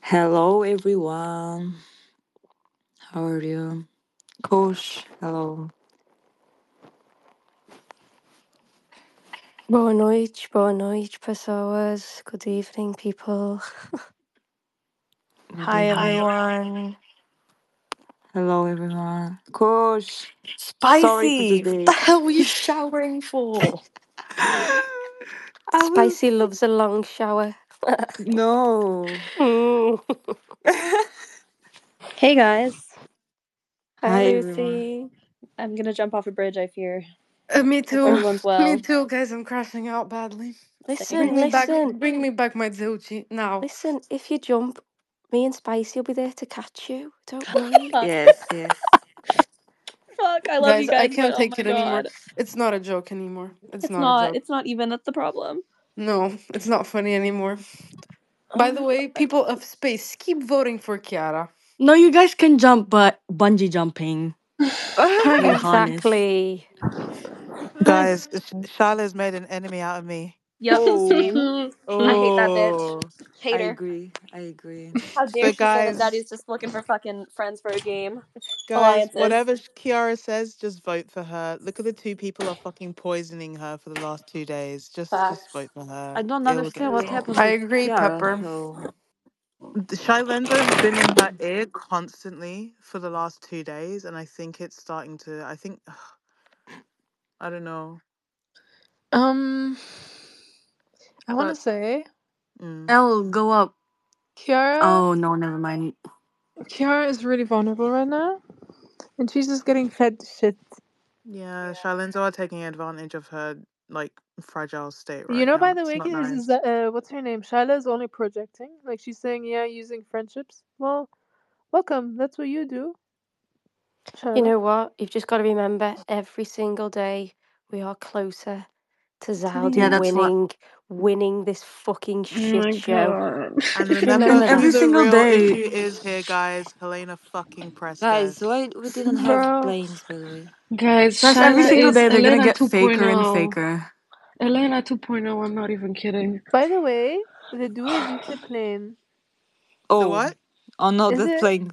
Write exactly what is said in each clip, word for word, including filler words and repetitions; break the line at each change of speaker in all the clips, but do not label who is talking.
Hello, everyone. How are you? Coach, hello.
Boa noite, boa noite, pessoas. Good evening, people.
Good
Hi,
evening.
everyone.
Hello, everyone. Coach, sorry for
Spicy! What the
today.
hell were you showering for?
I was.
Spicy loves a long shower.
No.
Mm.
Hey guys,
Hi,
Hi, everyone.
Lucy.
I'm gonna jump off a bridge, I fear.
Uh, me
Hope
too.
everyone's
Me
well.
too, guys. I'm crashing out badly.
Same.
Bring
Listen,
me back.
listen,
Bring me back my Zeuchi now.
listen. If you jump, me and Spicy will be there to catch you. Don't worry.
Fuck.
Yes, yes.
Fuck, I love you
Guys, I
guys, but
can't
oh
take
my
it anymore.
god.
It's not a joke anymore. It's
It's
not a
not,
joke.
it's not even, that's the problem.
No, it's not funny anymore.
Oh
By
my
the way, people of space, keep voting for Kiara.
No, you guys can jump, but bungee jumping. To be honest.
Exactly.
Guys, Sh- Charlotte's made an enemy out of me.
Yep.
Oh,
I hate that bitch.
oh. I
Hate her.
agree. I agree.
How dare
So,
she say that
guys,
Daddy's just looking for fucking friends for a game.
guys,
Alliances.
whatever Sh- Kiara says, just vote for her. Look at the two people are fucking poisoning her for the last two days. Just, just
Facts.
vote for
I
her.
don't
It will get
understand what
Literally.
happened
I
to
agree,
Kiara,
Pepper.
so.
The Shy Lenzo has been in her ear constantly for the last two days, and I think it's starting to. I think I don't know,
Um, I want to
but
say
mm,
L, go up.
Kiara,
Oh, no, never mind.
Kiara is really vulnerable right now, and she's just getting fed shit.
yeah, Shy Lenzo are taking advantage of her like fragile state
You
right
know, by
now.
the
It's
way,
not
is is
nice.
that uh, what's her name? Shyla is only projecting. Like she's saying, yeah, using friendships. Well, welcome. That's what you do,
You
Shyla.
know what? You've just got to remember every single day we are closer to
To the
Yeah,
Zaldi
that's
end.
what.
winning, winning this fucking
Oh my
shit show.
god.
And
Just
remember
And
remember
who
every
that.
the
single
real
day.
issue is here, guys. Helena fucking
Guys,
Presto.
why we didn't have
Bro,
planes, by the way?
Guys,
Guys, every
Shyla
single
is
day they're gonna
Elena
get faker and
2.0.
faker.
Elena 2.0, I'm not even kidding.
by the way, the duet is it plane?
The
Oh,
what?
oh no,
Is
the
it?
plane.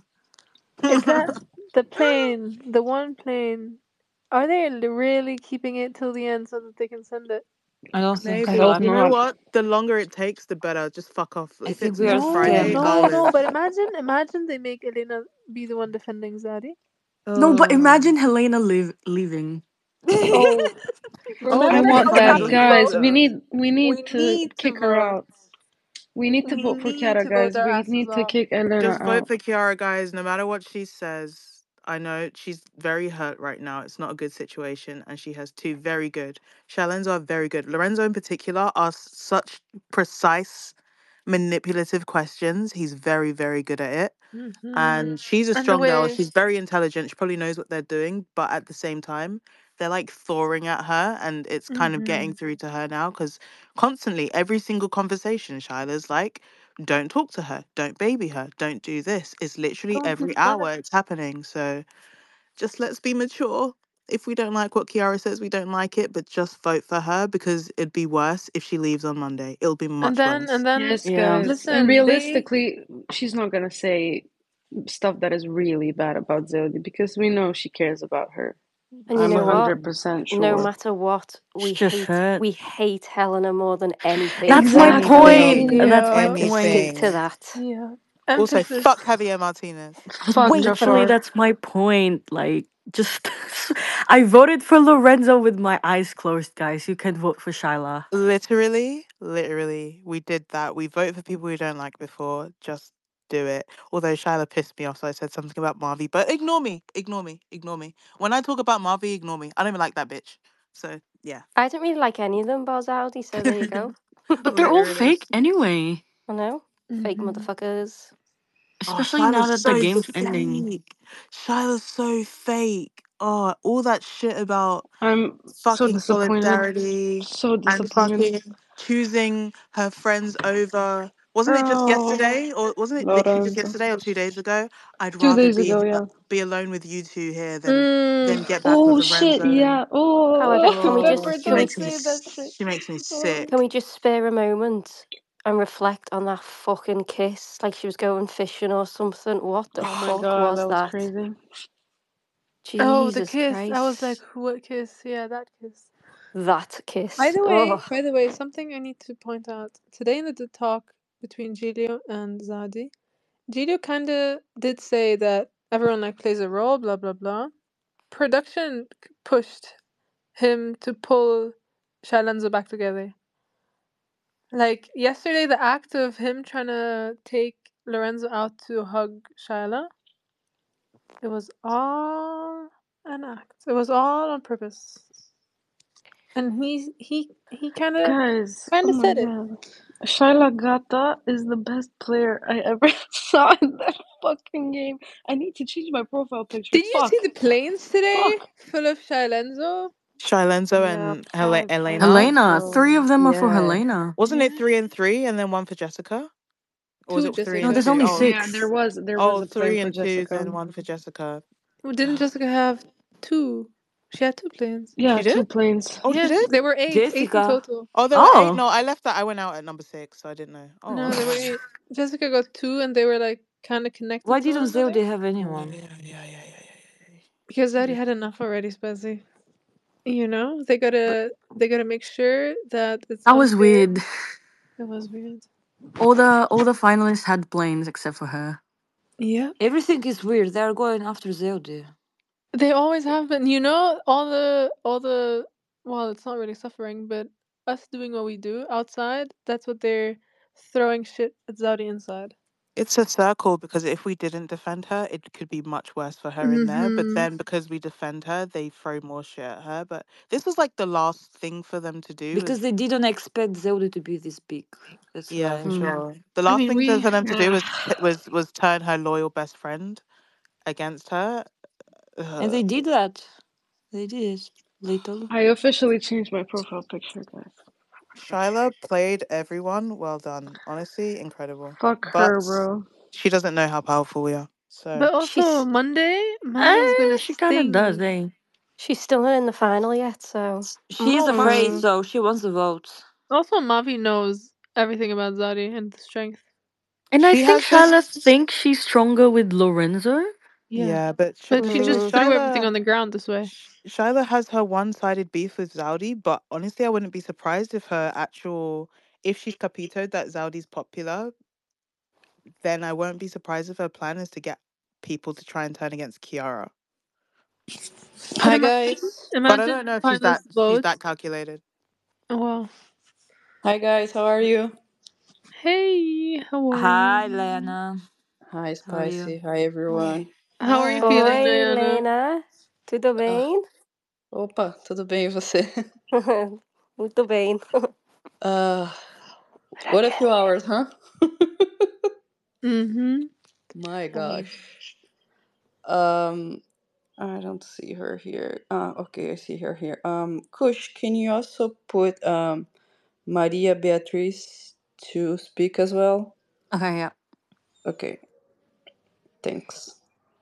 Is that the plane? The one plane? Are they li- really keeping it till the end so that they can send it?
I don't think
I
so.
Maybe.
hope
I,
You know
not.
what? The longer it takes, the better. Just fuck off.
I
If
think
it's
we are
next
No,
Friday,
scared,
just
no,
do
no.
it.
guys.
But imagine, imagine they make Elena be the one defending Zadie.
No, but
Oh.
imagine Helena leave, leaving.
Oh,
Oh,
I
remember
Helena
want
how
can
that,
happy
leave
guys.
both?
We
though.
need we
We
need to
need to
kick her
vote.
out. We need to
We
vote for
need
Kiara,
to vote
guys.
their
We
asses
need to
off.
kick Elena
Just vote
out.
for Kiara, guys. No matter what she says, I know she's very hurt right now. It's not a good situation, and she has two very good. Shallens are very good. Lorenzo, in particular, asks such precise, manipulative questions. He's very, very good at it.
Hmm.
And she's a
And the
strong girl.
way,
She's very intelligent. She probably knows what they're doing, but at the same time, they're like thawing at her, and it's kind of
hmm
getting through to her now because constantly, every single conversation, Shyla's like, "Don't talk to her. Don't baby her. Don't do this." It's literally
don't do
every
that.
hour it's happening. So just let's be mature. If we don't like what Kiara says, we don't like it, but just vote for her because it'd be worse if she leaves on Monday. It'll be
And
much
then,
worse.
and then,
Yes,
Yeah.
guys. And
listen, they.
realistically, she's not gonna say stuff that is really bad about Zodi because we know she cares about her.
And you
I'm
know what?
one hundred percent
No
sure.
matter what,
It's
we
just
hate
hurt.
we hate Helena more than anything.
That's my
So
point.
Exactly.
Anything.
That's my
Yeah,
stick
point.
to
Anything.
that.
yeah.
Also,
Emphasis.
fuck Javier Martinez.
But
Fuck
wait, literally,
Jafar.
that's my point. Like, just. I voted for Lorenzo with my eyes closed, guys. You can vote for Shyla.
Literally, literally, we did that. We vote for people we don't like before. Just do it. Although Shyla pissed me off, so I said something about Marvy. But ignore me, ignore me, ignore me. When I talk about Marvy, ignore me. I don't even like that bitch. So yeah,
I don't really like any of them, Balzaldi, so there you go.
But they're all
literally.
fake anyway.
I know. Fake
Hmm.
motherfuckers.
Oh,
Especially now
Shyla's
that the
so
game's ending.
fake. Shyla's so fake. Oh, all that shit about
I'm so
fucking
disappointed.
solidarity
So
and
disappointed.
fucking choosing her friends over. Wasn't it just
Oh,
yesterday, or wasn't it literally just
Lorenzo.
yesterday or two days ago? I'd
Two
rather
days
be
ago,
uh,
yeah.
be alone with you two here than
Mm.
than get back with
Oh shit,
Lorenzo.
yeah. Oh,
However, can we
Oh,
Pepper,
just
she
can we
don't
makes me
say that
s-
shit.
she makes me
Oh.
can
sick.
we just spare a moment and reflect on that fucking kiss, like she was going fishing or something. What the
Oh my
fuck
god,
was
that was
that?
crazy.
Oh, the
Jesus
kiss. I was like,
Christ.
what kiss? Yeah, that kiss.
That
By
kiss.
the way,
Oh,
by the way, something I need to point out. Today in the, the talk between Giulio and Zadi, Giulio kind of did say that everyone like plays a role, blah blah blah. Production c- pushed him to pull Shalenzo back together. Like yesterday, the act of him trying to take Lorenzo out to hug Shyla, it was all an act. It was all on purpose, and he he he kind of
Guys,
kind
oh
of
my
said it.
god. Shaila Gata is the best player I ever saw in that fucking game. I need to change my profile picture.
Did you see
Fuck.
the planes today,
Fuck.
full of Shalenzo?
Shylenzo
yeah,
and Hel-
five
Elena.
planes.
Helena. Three
Oh,
of them are for
yeah.
Helena.
Wasn't it
Yeah,
three and three and then one for Jessica? Or was
two
it three and
No, there's
Jessica.
two?
only
Oh,
Yeah, there
six.
was there was
oh,
a plane
three
for
and two,
Jessica.
then one for Jessica.
Well, didn't Jessica have two? She had two planes.
Yeah,
She did?
two planes.
Oh, she
Yeah,
did?
there were eight, eight in
Jessica.
total.
Oh, there were eight.
Oh.
No, I left that. I went out at number six, so I didn't know. Oh,
No, there were
okay.
eight. Jessica got two, and they were like kind of connected
Why
to one
didn't
another.
Zewde have
Oh,
anyone?
yeah, yeah, yeah, yeah, yeah, yeah.
Because Zaddy had enough already, Spazzy. You know, they gotta they gotta make sure that it's
That was
unfair.
weird.
It was weird.
All the all the finalists had planes except for her.
Yeah,
Everything is weird. They are going after Zewde.
they always have been. You know, all the all the well, it's not really suffering, but us doing what we do outside, that's what they're throwing shit at Zaudi inside.
It's a circle because if we didn't defend her, it could be much worse for her in there. But
Mm-hmm.
then because we defend her, they throw more shit at her. But this was like the last thing for them to do.
Because
Was
they didn't expect Zewde to be this big. That's
yeah, for
why.
Mm.
sure. The
I
last
mean
thing to,
we
for them to do
uh,
was t- was was turn her loyal best friend against her.
And
Ugh.
they did that. They did it. Little.
I officially changed my profile picture, guys.
Shyla played everyone. Well done. Honestly, incredible.
Fuck
But
her, bro.
she doesn't know how powerful we are. So
But also
She's
Monday, Monday's
Eh,
gonna
she kind of does,
sting.
eh?
she's still not in the final yet, so
She is afraid,
Mavi.
mm,
so she wants the votes.
Also, Mavi knows everything about Zadi and the strength.
And I
she
think
has this.
Charlotte thinks she's stronger with Lorenzo.
Yeah,
Yeah, but Sh-
but
the
she
thing is,
just
mm,
threw everything
Shyla,
on the ground this way.
Sh- Shyla has her one-sided beef with Zaudi. But honestly, I wouldn't be surprised if her actual, if she's capitoed that Zaudi's popular, then I won't be surprised if her plan is to get people to try and turn against Kiara.
But
Hi
imagine,
guys.
But I
imagine
don't know if she's that
finals
she's
votes.
that calculated.
Oh, wow.
Hi guys, how are you?
Hey, how are
Hi,
you?
Lena.
Hi
How are you?
Spicy, hi everyone.
How are you feeling,
oi,
Hi.
Diana?
Helena. Tudo
Ah,
bem?
opa, tudo bem e você?
Muito bem.
Uh, what a few hours, huh?
Mm-hmm.
My gosh. Um, I don't see her here. Ah, okay, I see her here. Um, Kush, can you also put um Maria Beatriz to speak as well?
Okay, yeah.
Okay, thanks.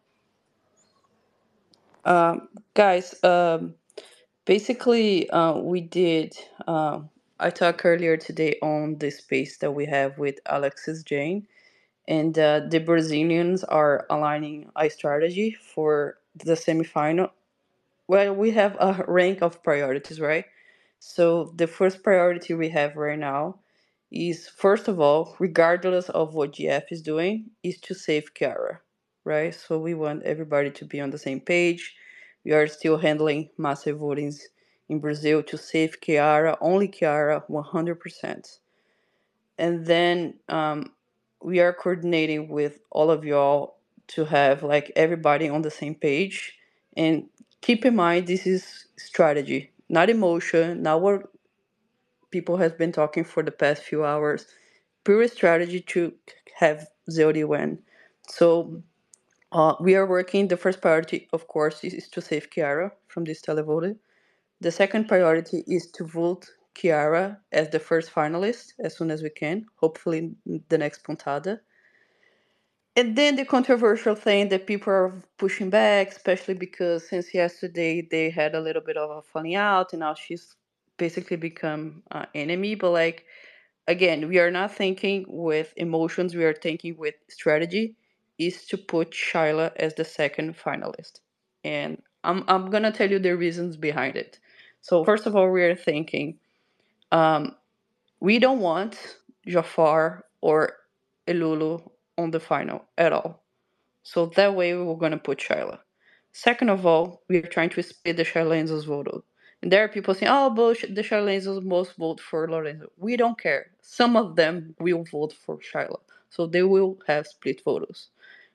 Um, guys, um, basically, uh, we did. Uh, I talked earlier today on the space that we have with Alexis Jane, and uh, the Brazilians are aligning a strategy for the semifinal. Well, we have a rank of priorities, right? So the first priority we have right now is, first of all, regardless of what G F is doing, is to save Kiara, right? So we want everybody to be on the same page. We are still handling massive votings in Brazil to save Kiara, only Kiara, one hundred percent. And then um, we are coordinating with all of y'all to have like everybody on the same page. And keep in mind, this is strategy, not emotion, not what people has been talking for the past few hours. Pure strategy to have Zodi win. So uh, we are working. The first priority, of course, is, is to save Kiara from this televote. The second priority is to vote Kiara as the first finalist as soon as we can, hopefully in the next Pontada. And then the controversial thing that people are pushing back, especially because since yesterday they had a little bit of a falling out and now she's basically become uh, enemy. But like, again, we are not thinking with emotions, we are thinking with strategy, is to put Shyla as the second finalist. And I'm, I'm going to tell you the reasons behind it. So, first of all, we are thinking um, we don't want Jafar or Elulu on the final at all. So that way we were going to put Shyla. Second of all, we are trying to split the Shylenzo's vote. And there are people saying, oh, but the Shylenzo's most vote for Lorenzo. We don't care. Some of them will vote for Shyla. So they will have split votes.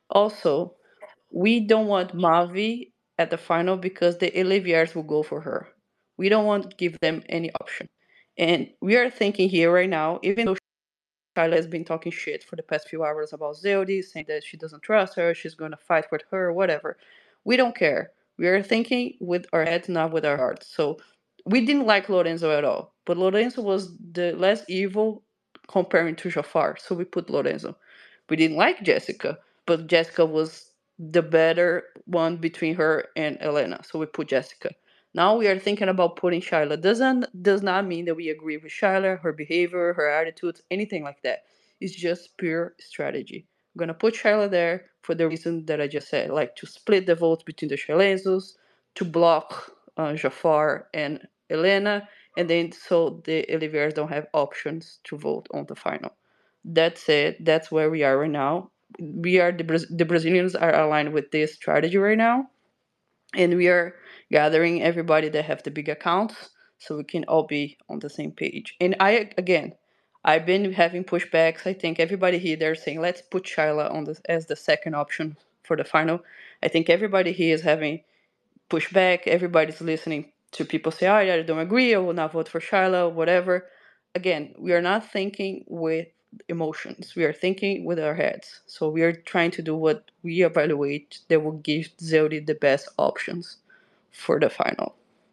Also, we don't want Mavi at the final because the Eliviers will go for her. We don't want to give them any option. And we are thinking here right now, even though Shyla has been talking shit for the past few hours about Zeldi, saying that she doesn't trust her, she's going to fight with her, whatever. We don't care. We are thinking with our heads, not with our hearts. So we didn't like Lorenzo at all, but Lorenzo was the less evil comparing to Jafar, so we put Lorenzo. We didn't like Jessica, but Jessica was the better one between her and Elena, so we put Jessica. Now we are thinking about putting Shyla. Doesn't does not mean that we agree with Shyla, her behavior, her attitudes, anything like that. It's just pure strategy. I'm gonna put Shyla there for the reason that I just said, like to split the votes between the Shylenzos, to block uh, Jafar and Elena, and then so the Oliviers don't have options to vote on the final. That's it. That's where we are right now. We are the, Braz- the Brazilians are aligned with this strategy right now, and we are gathering everybody that have the big accounts so we can all be on the same page. And I again, I've been having pushbacks. I think everybody here they're saying let's put Shyla on this as the second option for the final. I think everybody here is having pushback. Everybody's listening to people say, "Oh, I don't agree. I will not vote for Shyla." Whatever. Again, we are not thinking with emotions. We are thinking with our heads. So we are trying to do what we evaluate that will give Zelda the best options for the final.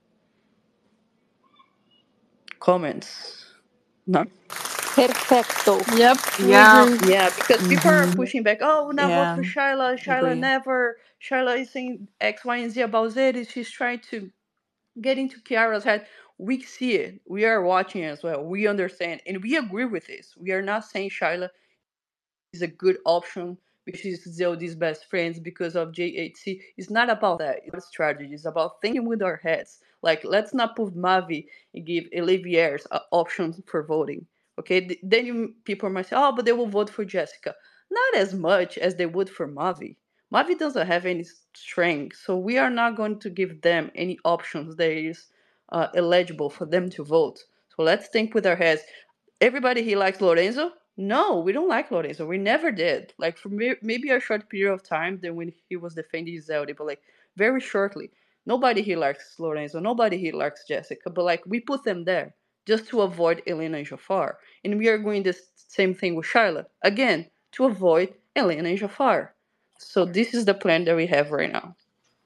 Comments? No.
Perfecto.
Yep, we
Yeah.
agree.
Yeah, because people are
Mm-hmm.
pushing back. Oh, we'll not vote for
Yeah,
Shyla. Shyla
agree.
never. Shyla is saying X, Y, and Z about Zeddy. She's trying to get into Kiara's head. We see it. We are watching as well. We understand. And we agree with this. We are not saying Shyla is a good option because she's Zelda's best friends because of J H C. It's not about that. It's about strategy. It's about thinking with our heads. Like, let's not put Mavi and give Oliviers uh, options for voting. Okay, Th- then you, people might say, oh, but they will vote for Jessica. Not as much as they would for Mavi. Mavi doesn't have any strength, so we are not going to give them any options that is uh, eligible for them to vote. So let's think with our heads. Everybody he likes Lorenzo? No, we don't like Lorenzo. We never did. Like for me, maybe a short period of time than when he was defending Zelda, but like very shortly. Nobody he likes Lorenzo. Nobody he likes Jessica. But like we put them there just to avoid Elena and Jafar. And we are going this same thing with Shyla. Again, to avoid Elena and Jafar. So this is the plan that we have right now.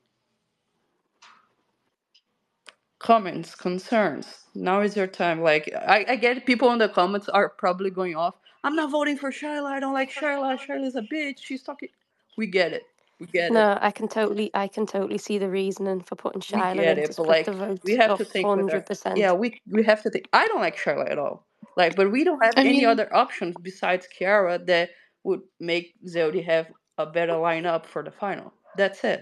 Comments, concerns. Now is your time. Like I, I get people in the comments are probably going off. I'm not voting for Shyla. I don't like Shyla. Shyla's a bitch. She's talking. We get it. We get it.
No, I can totally, I can totally see the reasoning for putting
We
Shiloh
get
in to
it. But
split the
like we
vote.
have
A
to think with our
hundred percent.
yeah. We we have to think. I don't like Shyla at all. Like, but we don't have
I
any
mean,
other options besides Kiara that would make Zelda have a better lineup for the final. That's it.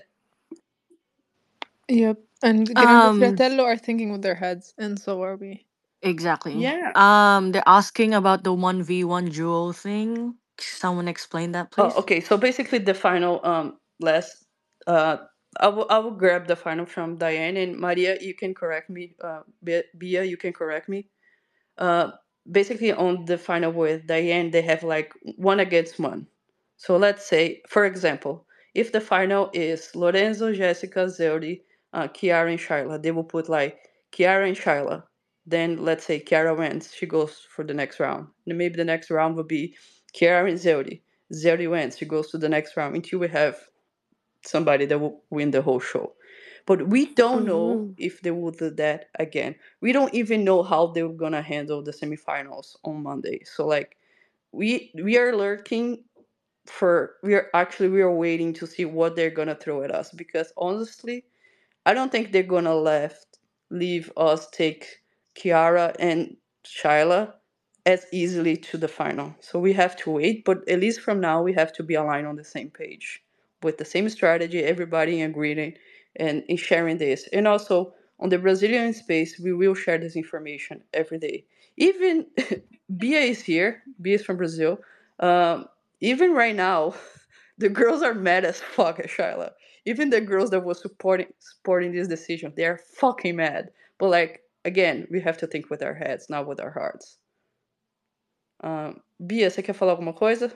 yep. And Grande
Um.
Fratello are thinking with their heads, and so are we.
Exactly.
Yeah.
Um. They're asking about the one v one duel thing. Someone explain that,
Oh,
please.
okay. So basically, the final um last uh I will I will grab the final from Diane and Maria. You can correct me. Uh, Bia, Bia, you can correct me. Uh, basically on the final with Diane, they have like one against one. So let's say, for example, if the final is Lorenzo, Jessica, Zeldi, uh, Kiara, and Shyla, they will put like Kiara and Shyla. Then let's say Kiara wins, she goes for the next round. And maybe the next round will be Kiara and Zeldi. Zeldi wins, she goes to the next round until we have somebody that will win the whole show. But we don't know
Mm-hmm.
if they will do that again. We don't even know how they're gonna handle the semifinals on Monday. So like we we are lurking for we are actually we are waiting to see what they're gonna throw at us because honestly, I don't think they're gonna left leave us take Kiara and Shyla as easily to the final. So we have to wait, but at least from now we have to be aligned on the same page with the same strategy, everybody agreeing and, and sharing this. And also on the Brazilian space, we will share this information every day. Even Bia is here. Bia is from Brazil. Um, even right now, the girls are mad as fuck at Shyla. Even the girls that were supporting supporting this decision, they are fucking mad. But like again, we have to think with our heads, not with our hearts. Um, Bia, você quer falar alguma coisa?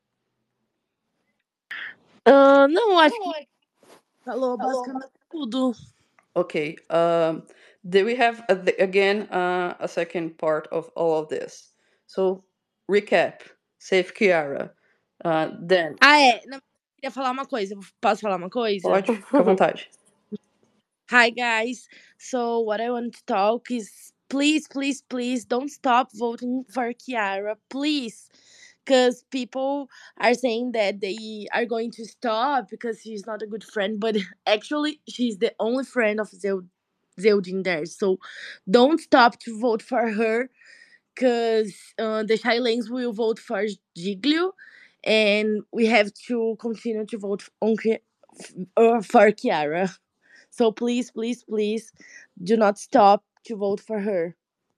Ah, não, acho que falou basicamente tudo.
Okay. Um, then we have uh, the- again uh, a second part of all of this. So recap. Save Kiara. Uh, then
Ah, é. Não, eu queria falar uma coisa. Posso falar uma coisa?
pode, fica à vontade.
Hi, guys. So, what I want to talk is please, please, please don't stop voting for Kiara. Please. Because people are saying that they are going to stop because she's not a good friend. But actually, she's the only friend of Zeld- Zeldin there. So, don't stop to vote for her. Because uh, the Shylens will vote for Giglio. And we have to continue to vote on, Ki- uh, for Kiara. So please, please, please do not stop to vote for her.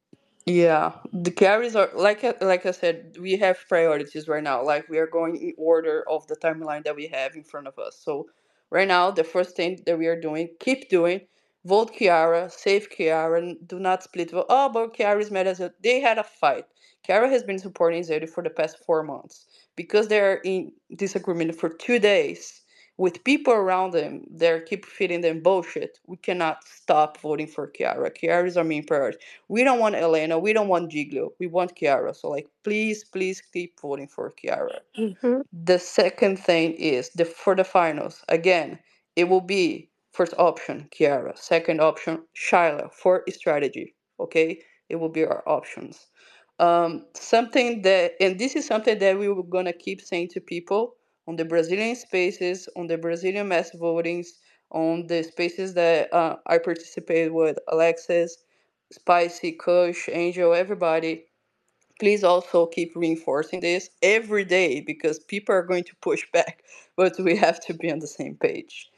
Yeah, the carries are like I- like I said, we have priorities right now. Like we are going in order of the timeline that we have in front of us. So right now, the first thing that we are doing, keep doing, vote Kiara, save Kiara, and do not split vote. Oh, but Kiara is mad as a, they had a fight. Kiara has been supporting Zedi for the past four months because they're in disagreement for two days with people around them. They keep feeding them bullshit. We cannot stop voting for Kiara. Kiara is our main priority. We don't want Elena. We don't want Giglio. We want Kiara. So like, please, please keep voting for Kiara.
Mhm.
The second thing is the for the finals. Again, it will be first option Kiara, second option Shyla for strategy. Okay, it will be our options. Um, something that, and this is something that we were gonna keep saying to people on the Brazilian spaces, on the Brazilian mass votings, on the spaces that uh, I participated with, Alexis, Spicy, Kush, Angel, everybody. Please also keep reinforcing this every day because people are going to push back, but we have to be on the same page.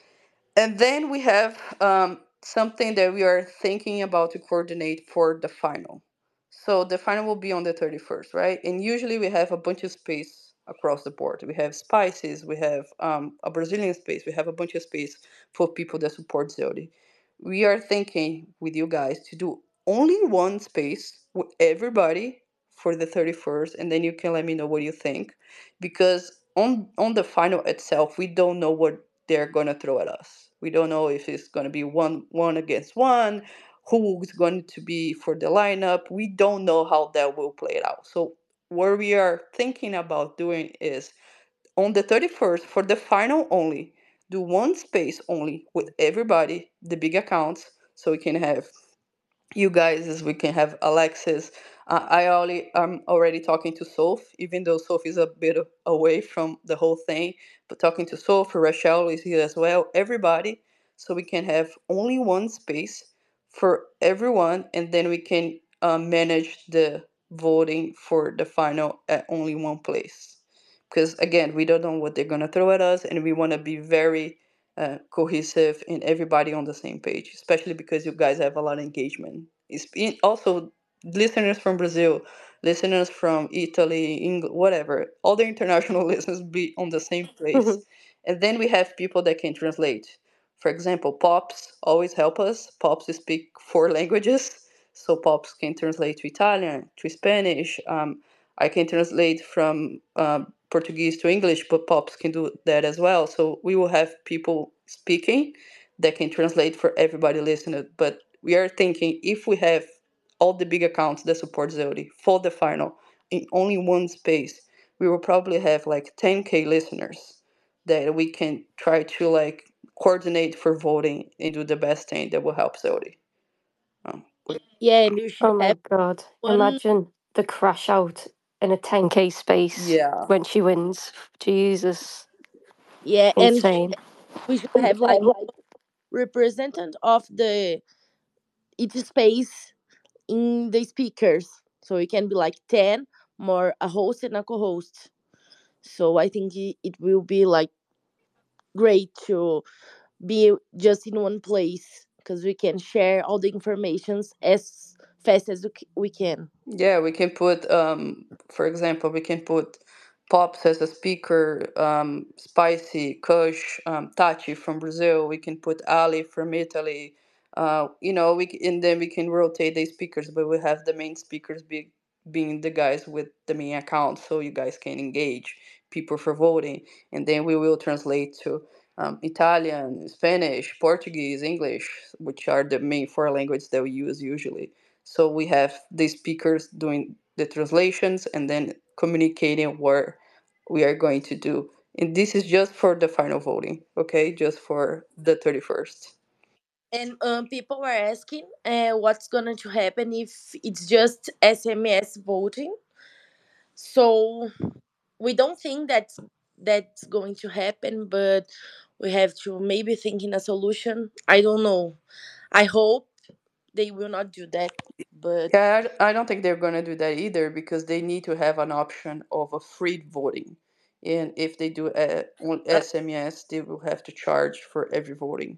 And then we have um, something that we are thinking about to coordinate for the final. So the final will be on the thirty-first, right? And usually we have a bunch of space across the board. We have spices, we have um, a Brazilian space, we have a bunch of space for people that support Zodi. We are thinking with you guys to do only one space with everybody for the thirty-first, and then you can let me know what you think. Because on on the final itself, we don't know what they're gonna throw at us. We don't know if it's gonna be one one against one, who's going to be for the lineup. We don't know how that will play it out. So what we are thinking about doing is on the thirty-first for the final only, do one space only with everybody, the big accounts, so we can have you guys as we can have Alexis. Uh, I already I'm already talking to Soph, even though Soph is a bit a- away from the whole thing, but talking to Soph, Rachel is here as well, everybody, so we can have only one space for everyone, and then we can uh, manage the voting for the final at only one place. Because again, we don't know what they're gonna throw at us, and we want to be very uh, cohesive and everybody on the same page, especially because you guys have a lot of engagement. It's in, also listeners from Brazil, listeners from Italy, England, whatever, all the international listeners be on the same place. And then we have people that can translate. For example, Pops always help us. Pops speak four languages, so Pops can translate to Italian, to Spanish. Um, I can translate from um, Portuguese to English, but Pops can do that as well. So we will have people speaking that can translate for everybody listening. But we are thinking if we have all the big accounts that support Zodi for the final in only one space, we will probably have like ten k listeners that we can try to like coordinate for voting and do the best thing that will help Zodi. Um,
Yeah, and you should
Oh my
have
god.
one.
Imagine the crash out in a ten k space
yeah.
when she wins. Jesus.
Yeah, and sh-
Insane.
we should have like representative of the each space in the speakers. So it can be like ten more a host and a co-host. So I think it, it will be like great to be just in one place because we can share all the informations as fast as we c- we can.
Yeah, we can put, um, for example, we can put Pops as a speaker, um, Spicy, Kush, um, Tachi from Brazil. We can put Ali from Italy. Uh, you know, we c- and then we can rotate the speakers, but we have the main speakers be, being the guys with the main account, so you guys can engage people for voting, and then we will translate to um, Italian, Spanish, Portuguese, English, which are the main four languages that we use usually. So we have the speakers doing the translations and then communicating what we are going to do. And this is just for the final voting, okay? Just for the thirty-first.
And um, people were asking uh, what's going to happen if it's just S M S voting. So we don't think that's that's going to happen, but we have to maybe think in a solution. I don't know. I hope they will not do that, but
Yeah, I I don't think they're going to do that either because they need to have an option of a free voting. And if they do a, on
uh,
S M S, they will have to charge for every voting.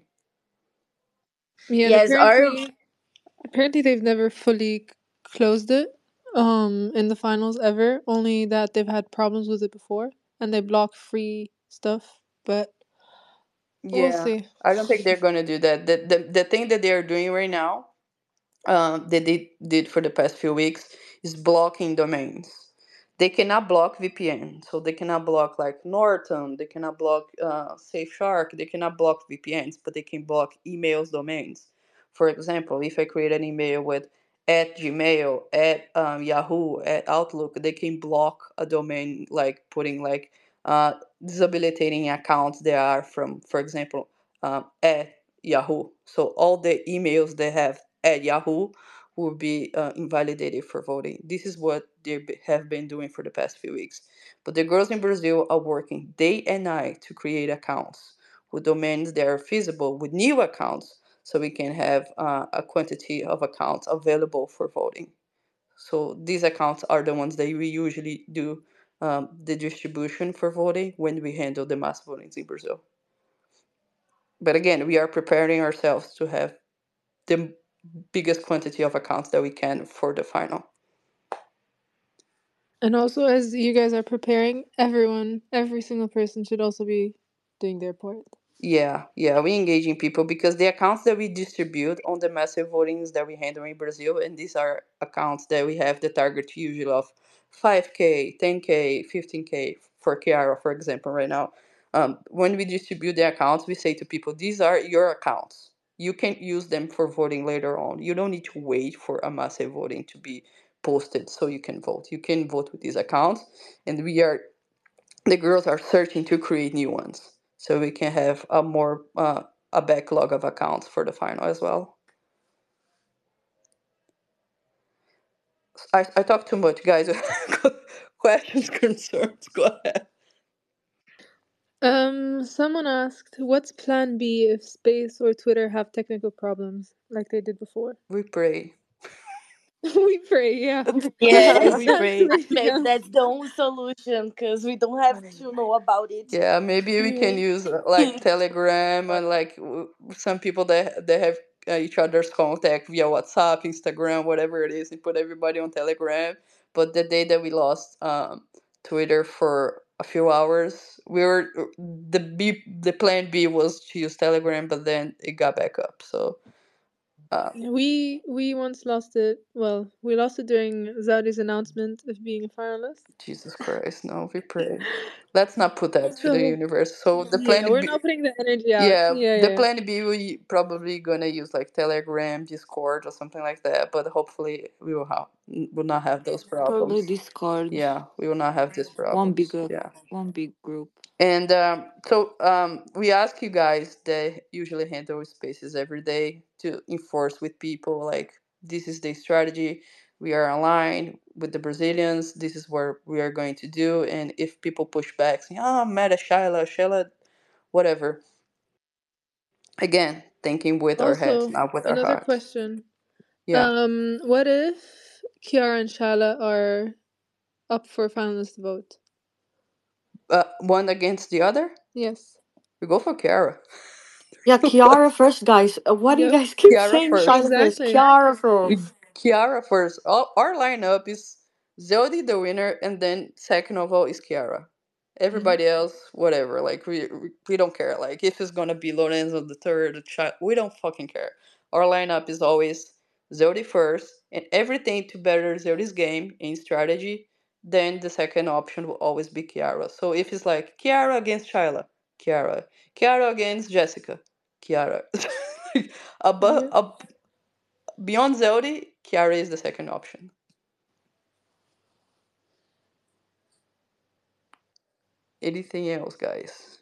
Yeah, and
yes, our
apparently, apparently they've never fully c- closed it um in the finals ever. Only that they've had problems with it before, and they block free stuff. But we'll
Yeah,
see.
I don't think they're going to do that. The, the, the thing that they're doing right now um, that they did for the past few weeks is blocking domains. They cannot block V P N, so they cannot block like Norton, they cannot block uh, Safeshark, they cannot block V P Ns, but they can block emails domains. For example, if I create an email with at Gmail, at um, Yahoo, at Outlook, they can block a domain like putting like uh, disabilitating accounts that are from, for example, um, at Yahoo. So all the emails they have at Yahoo will be uh, invalidated for voting. This is what they be- have been doing for the past few weeks. But the girls in Brazil are working day and night to create accounts with domains that are feasible with new accounts so we can have uh, a quantity of accounts available for voting. So these accounts are the ones that we usually do um, the distribution for voting when we handle the mass votings in Brazil. But again, we are preparing ourselves to have the biggest quantity of accounts that we can for the final.
And also, as you guys are preparing, everyone, every single person should also be doing their part.
Yeah, yeah, we engaging people because the accounts that we distribute on the massive votings that we handle in Brazil, and these are accounts that we have the target usually of five K, ten K, fifteen K for Kiara, for example, right now. Um, when we distribute the accounts, we say to people, these are your accounts. You can use them for voting later on. You don't need to wait for a massive voting to be posted so you can vote. You can vote with these accounts, and we are the girls are searching to create new ones so we can have a more uh, a backlog of accounts for the final as well. I, I talk too much, guys. Questions, concerns, go ahead.
Um, someone asked, what's plan B if Space or Twitter have technical problems like they did before?
We pray.
We pray, yeah.
yes,
We
That's
pray.
anything
maybe
else.
that's the only solution because we don't have to know about it.
Yeah, maybe we
Yeah.
can use uh, like Telegram and like w- some people that they have uh, each other's contact via WhatsApp, Instagram, whatever it is, and put everybody on Telegram. But the day that we lost um, Twitter for a few hours, we were uh, the B the plan B was to use Telegram, but then it got back up. So uh,
We we once lost it. Well, we lost it during Zaudi's announcement of being a finalist.
Jesus Christ, no, we pray. Let's not put that to the
So
universe. So the
yeah,
plan
we're
B.
not putting the energy out.
Yeah,
Yeah,
the
yeah.
plan B we probably gonna use like Telegram, Discord, or something like that. But hopefully we will have will not have those
Probably
problems.
Discord.
Yeah, we will not have these
One big
problems.
uh,
Yeah,
one big group.
and um, so um, we ask you guys that usually handle spaces every day to enforce with people like this is the strategy. We are aligned with the Brazilians. This is what we are going to do. And if people push back, saying, "Oh, I'm mad at Shyla, Shyla, whatever." Again, thinking with our heads,
Also,
not with our
another
hearts.
question.
Yeah.
Um, what if Kiara and Shala are up for finalist vote.
Uh, one against the other?
Yes.
We go for Kiara.
Yeah, Kiara first, guys. Uh, why do you
Yep.
guys keep
Kiara
saying
first.
Shiloh first?
Exactly.
Kiara
We
first.
Kiara first. Our, our lineup is Zeldy the winner, and then second of all is Kiara. Everybody else, whatever. Like we we, we don't care. Like if it's gonna be Lorenzo the third, the chi- we don't fucking care. Our lineup is always Zeldy first, and everything to better Zeldy's game in strategy. Then the second option will always be Kiara. So if it's like Kiara against Shyla, Kiara, Kiara against Jessica, Kiara. above,
Yep.
up, beyond Zelda, Kiara is the second option. Anything else, guys?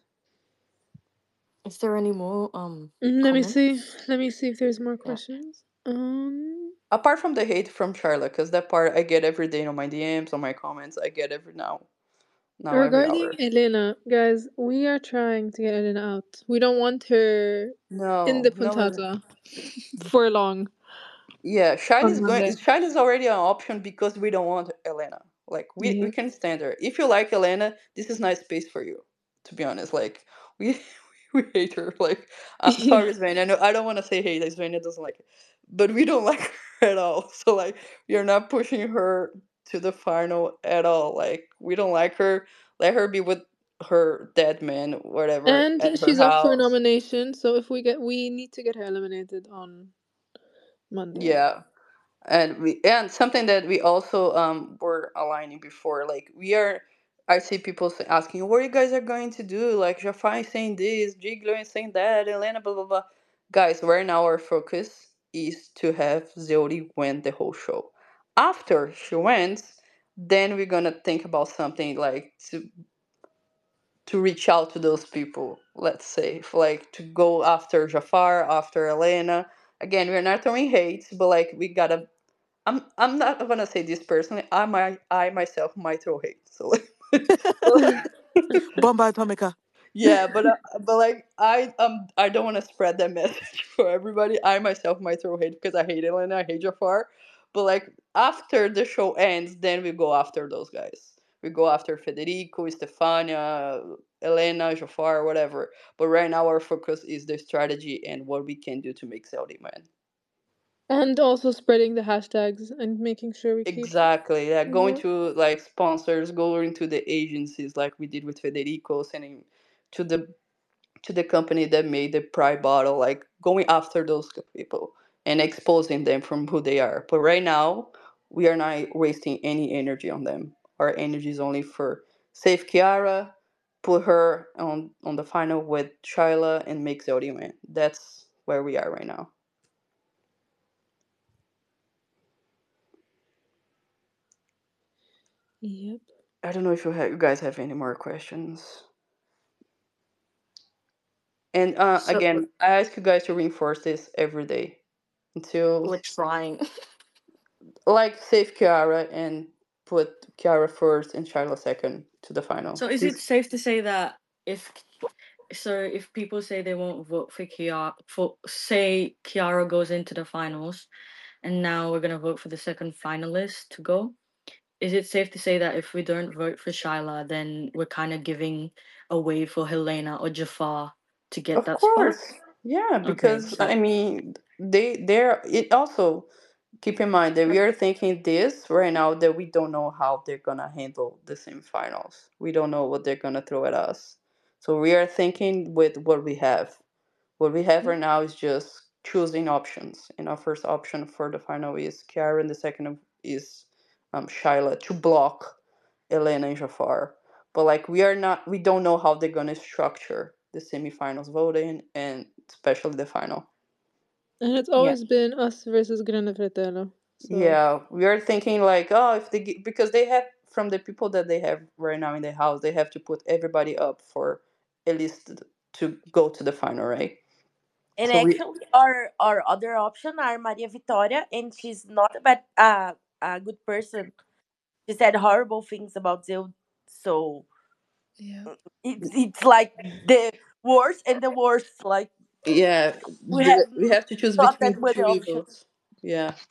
Is there any more um
Mm, Let me see.
comments?
Let me see if there's more
Yeah.
questions. Um,
Apart from the hate from Charlotte, because that part I get every day on my D Ms, on my comments. I get every now, now every
regarding
hour.
Elena, guys, we are trying to get Elena out. We don't want her in the
No, no. no.
puntata for long
Yeah, Shine
on
is going.
Monday.
Shine is already an option because we don't want Elena. Like we, we
Yep.
can stand her. If you like Elena, this is nice space for you. To be honest, like we we hate her. Like I'm
Yeah.
sorry, Sven. I know I don't want to say hate. Sven doesn't like it, but we don't like her at all. So like we are not pushing her to the final at all. Like we don't like her. Let her be with her dead man, whatever,
And
at her
she's up for a
house.
nomination, so if we get, we need to get her eliminated on Monday.
Yeah. And we and something that we also um were aligning before, like we are I see people say, asking what you guys are going to do, like Jafar is saying this, Jiggler is saying that, Elena blah blah blah. Guys, right now our focus is to have Zodi win the whole show. After she wins, then we're gonna think about something like to to reach out to those people, let's say, f- like to go after Jafar, after Elena. Again, we're not throwing hate, but like we gotta I'm I'm not gonna say this personally. I might I myself might throw hate. So like,
Bomba Atomica.
yeah, but uh, but like I um I don't want to spread that message for everybody. I myself might throw hate because I hate Elena, I hate Jafar. But like after the show ends, then we go after those guys. We go after Federico, Stefania, Elena, Jafar, whatever. But right now our focus is the strategy and what we can do to make Saudi win.
And also spreading the hashtags and making sure we keep.
Exactly. Yeah, going
Yeah.
to like sponsors, going to the agencies like we did with Federico, sending to the to the company that made the Pride bottle, like going after those people and exposing them from who they are. But right now, we are not wasting any energy on them. Our energy is only for save Kiara, put her on on the final with Shyla, and make Zodi win. That's where we are right now.
Yep.
I don't know if you, ha- you guys have any more questions. And uh,
So
again, I ask you guys to reinforce this every day until
we're trying.
like save Kiara and put Kiara first and Charlotte second to the final.
So is it
This
safe to say that if so if people say they won't vote for Kiara for say Kiara goes into the finals and now we're gonna vote for the second finalist to go, is it safe to say that if we don't vote for Shyla then we're kind of giving a way for Helena or Jafar to get
of
that spot?
course, yeah,
Okay,
because
so
I mean they they're it also keep in mind that we are thinking this right now that we don't know how they're gonna handle the semifinals. We don't know what they're gonna throw at us. So we are thinking with what we have. What we have right now is just choosing options. And our first option for the final is Kiara, and the second is um, Shyla to block Elena and Jafar. But like we are not, we don't know how they're gonna structure the semifinals voting and especially the final.
And it's
yeah.
always been us versus Grande Fratello. So
Yeah, we are thinking like, oh, if they get, because they have from the people that they have right now in the house, they have to put everybody up for at least to go to the final, right?
And
So we
actually, our our other option are Maria Victoria, and she's not a bad, uh, a good person. She said horrible things about Zil, so
yeah.
it's it's like the worst and the worst. Like
yeah,
we
the,
have
we have to choose
not
between
that many
two
options.
evils. Yeah,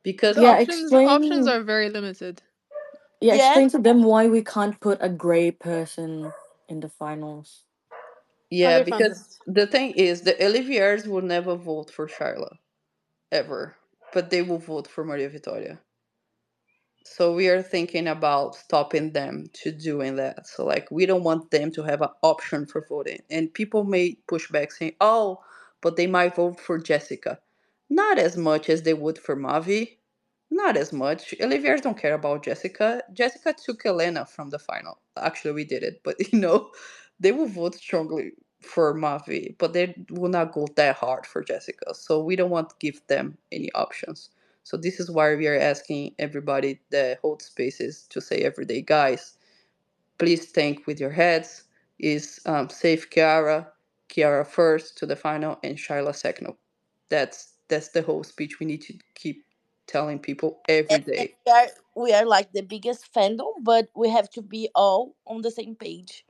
because
The
Yeah,
options options
explain.
are very limited.
Yeah,
Yeah,
explain to them why we can't put a gray person in the finals.
yeah,
Other fun
because
things.
the thing is, the Oliviers will never vote for Charlotte ever, but they will vote for Maria Victoria. So we are thinking about stopping them to doing that. So like we don't want them to have an option for voting. And people may push back saying, "Oh, but they might vote for Jessica." Not as much as they would for Mavi. Not as much. Oliviers don't care about Jessica. Jessica took Elena from the final. Actually, we did it, but you know, they will vote strongly for Mavi, but they will not go that hard for Jessica. So we don't want to give them any options. So this is why we are asking everybody that holds spaces to say every day, guys, please think with your heads. Is um, save Kiara, Kiara first to the final, and Shyla second. That's that's the whole speech we need to keep telling people every
and, and
day.
we are we are like the biggest fandom, but we have to be all on the same page.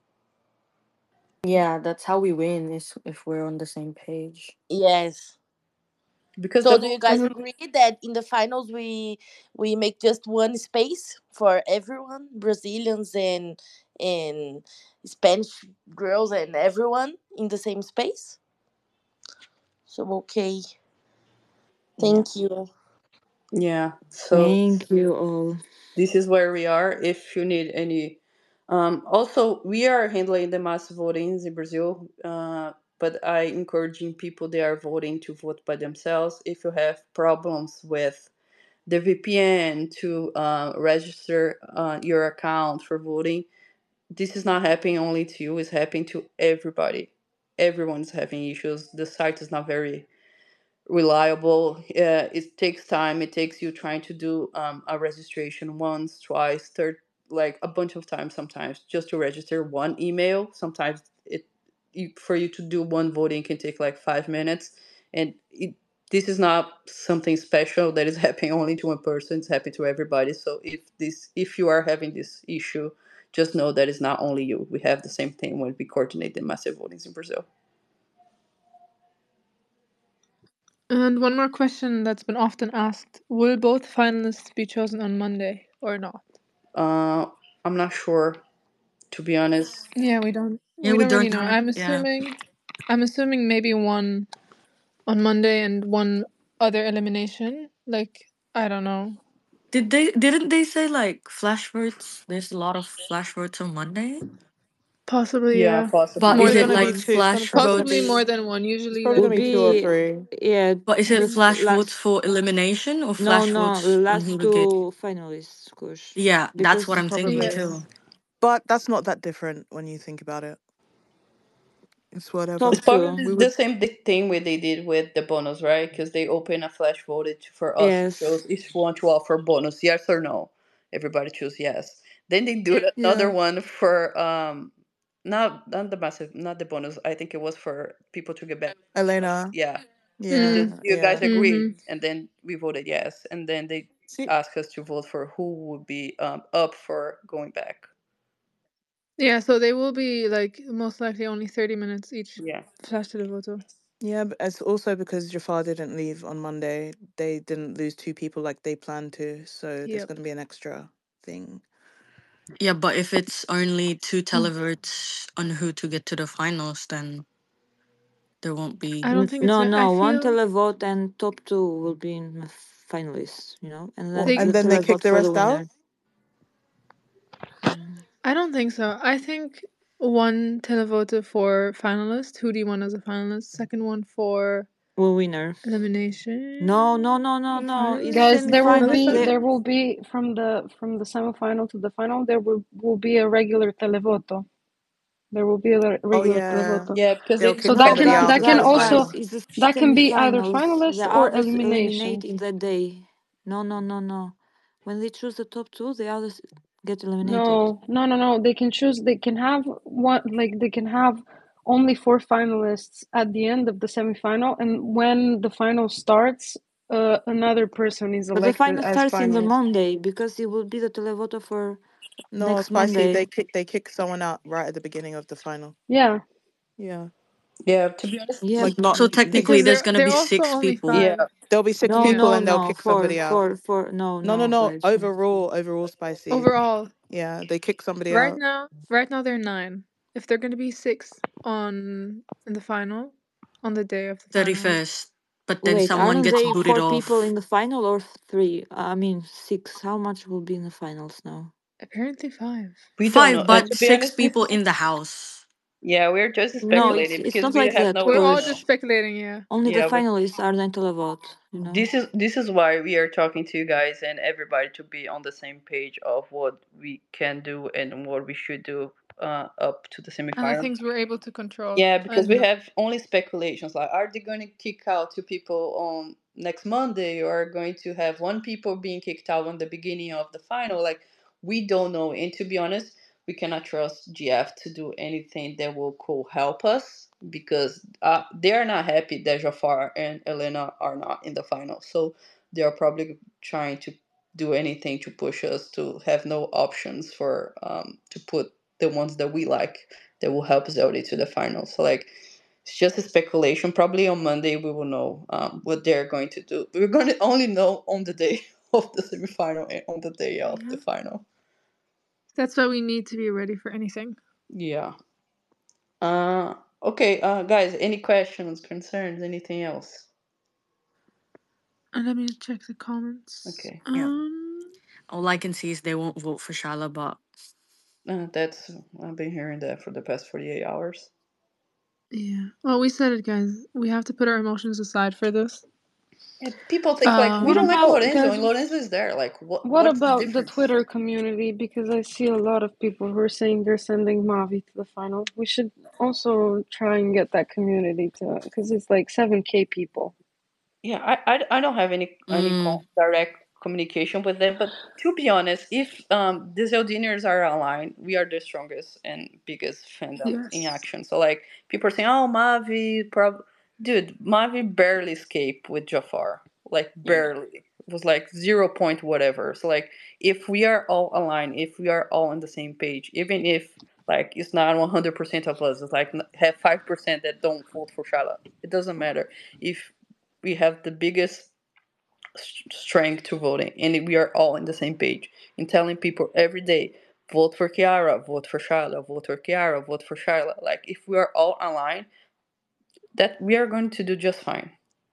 Yeah, that's how we win is if we're on the same page.
Yes.
Because
So
the
do you
whole
guys
thing,
agree that in the finals we we make just one space for everyone, Brazilians and and Spanish girls and everyone in the same space? So okay,
Yeah.
thank you.
yeah. So
Thank you all.
this is where we are. If you need any, um, also we are handling the mass votings in Brazil. Uh, but I encouraging people that are voting to vote by themselves. If you have problems with the V P N to uh, register uh, your account for voting, this is not happening only to you. It's happening to everybody. Everyone's having issues. The site is not very reliable. Uh, it takes time. It takes you trying to do um, a registration once, twice, third, like a bunch of times sometimes just to register one email. Sometimes it you, for you to do one voting can take like five minutes, and it, this is not something special that is happening only to one person. It's happening to everybody. So if this if you are having this issue, just know that it's not only you. We have the same thing when we coordinate the massive votings in Brazil.
And one more question that's been often asked: will both finalists be chosen on Monday or not?
Uh, I'm not sure, to be honest.
Yeah, we don't
Yeah,
we
we
don't really
don't
know.
know.
I'm
Yeah.
assuming I'm assuming maybe one on Monday and one other elimination. Like, I don't know.
Did they didn't they say like flash votes? There's a lot of flash votes on Monday.
Possibly,
Yeah,
yeah.
But
possibly.
More
is
It's
it
than
gonna be
like
one.
two. It's gonna
flash
probably gonna
Possibly
be.
more
votes?
than one.
It's
Usually
probably
like
gonna
Will
be two or
be
three.
yeah.
But is it
Just
flash votes
last.
for elimination or
No,
flash
no,
votes on who
last
will get?
two finalists, Kush.
Yeah, that's what
Because
I'm thinking
yes.
too.
But that's not that different when you think about it. It's
It's
top
whatever.
two.
probably
We
the
would.
same big thing what they did with the bonus, right? Because they open a flash votage for us to
Yes.
choose if you want to offer bonus, yes or no. Everybody choose yes. Then they do another
Yeah.
one for um, not not the massive, not the bonus. I think it was for people to get back.
Elena.
Yeah.
Mm.
Did
Yeah.
you guys
Yeah.
agree?
Mm-hmm.
And then we voted yes. And then they
See.
asked us to vote for who would be um, up for going back.
Yeah, so they will be like most likely only thirty minutes each
Yeah.
flash televoto.
Yeah, but it's also because Jafar didn't leave on Monday. They didn't lose two people like they planned to, so there's
Yep.
gonna be an extra thing.
Yeah, but if it's only two
Mm.
televotes on who to get to the finals, then there won't
I
be.
don't
N-
think it's
No,
right. I
no. One
feel
televote and top two will be in the finalists, you know, and
Well,
then
they
and
the
then they kick
televote
the
for the
rest out.
winner. Mm.
I don't think so. I think one televoto for finalist, who do you want as a finalist? Second one for
Will winner.
elimination.
No, no, no, no,
Or
no. It's
finalist?
Guys, there will
Another
semi-finals.
be
fin-
They
there will be from the from the semifinal to the final there will, will be a regular televoto. There will be a re-
Oh
regular
yeah,
televoto.
Yeah, because
they'll
they
So
kick
do
that
no,
that
can
somebody
guys,
out
that
before
can
the
guys,
before.
also
guys.
final.
It's the
that can be either
semi-finals. The
finalist or
others
elimination.
eliminate in that day. No, no, no, no. When they choose the top two, the others get eliminated.
No, no, no, no. They can choose. They can have one. Like they can have only four finalists at the end of the semifinal, and when the final starts, uh, another person is
But the
elected
final
as
starts in the
finalist.
Monday because it will be the televoto for
No,
next
spicy. They
Monday.
kick. They kick someone out right at the beginning of the final.
Yeah.
Yeah,
Yeah, to be honest,
Yeah,
like not.
So
They
technically,
because
just.
there's
they're
gonna
they're
be
also
six
only
people.
yeah,
five.
There'll be six
No,
Yeah.
people
no,
and they'll
no.
kick
For
somebody out.
for for no,
No, no,
no,
no.
guys. No.
Overall, overall, spicy.
Overall,
Yeah, they kick somebody
right
out.
now, right now they're nine. If they're gonna be six on in the final, on the day of the final,
thirty-first. But then
Wait,
someone
aren't
gets
they
booted
four people
off.
in the final or three? I mean, six. How much will be in the finals now?
apparently five.
We don't know.
Five,
Uh,
but
to be
six
honest, we,
people in the house.
yeah, we're just
No, it's
speculating
it's
because
not
we
like
have
that
no
We're
way to
all
because
just
know.
speculating, yeah.
only the
Yeah, we,
finalists are entitled to vote. You know.
this is this is why we are talking to you guys and everybody to be on the same page of what we can do and what we should do uh, up to the
And the
semifinal.
things we're able to control.
Yeah, because we
And
have only speculations. Like, are they going to kick out two people on next Monday, or are going to have one people being kicked out on the beginning of the final? Like, we don't know. And to be honest, we cannot trust G F to do anything that will could help us because uh, they are not happy that Jafar and Elena are not in the final. So they are probably trying to do anything to push us to have no options for um to put the ones that we like that will help Zelda to the final. So like it's just a speculation. Probably on Monday we will know um, what they're going to do. We're going to only know on the day of the semifinal and on the day of the
yeah,
final.
that's why we need to be ready for anything.
Yeah. Uh. Okay. Uh. Guys, any questions, concerns, anything else?
And let me check the comments.
Okay.
Yeah.
Um
All I can see is they won't vote for Shala, but
Uh, that's I've been hearing that for the past forty-eight hours.
yeah. Well, we said it, guys. We have to put our emotions aside for this.
And people think like we
What
don't
Um
like
about
Lorenzo,
guys?
and Lorenzo is there. Like, what?
What
What's the
about the
difference?
Twitter community? Because I see a lot of people who are saying they're sending Mavi to the final. We should also try and get that community to, because it's like seven K people.
Yeah, I, I, I don't have any any
mm,
co- direct communication with them, but to be honest, if um the Zeldiners are aligned, we are the strongest and biggest fandom in
yes.
action. So like people are saying, "Oh, Mavi, prob," dude, Mavi barely escaped with Jafar, like
yeah.
barely. It was like zero point whatever. So like if we are all aligned, if we are all on the same page, even if like it's not one hundred percent of us, it's like n- have five percent that don't vote for Shala. It doesn't matter if we have the biggest s- strength to voting and we are all on the same page in telling people every day vote for Kiara, vote for Charlotte, vote for Kiara, vote for Charlotte. Like if we are all aligned, that we are going to do just fine.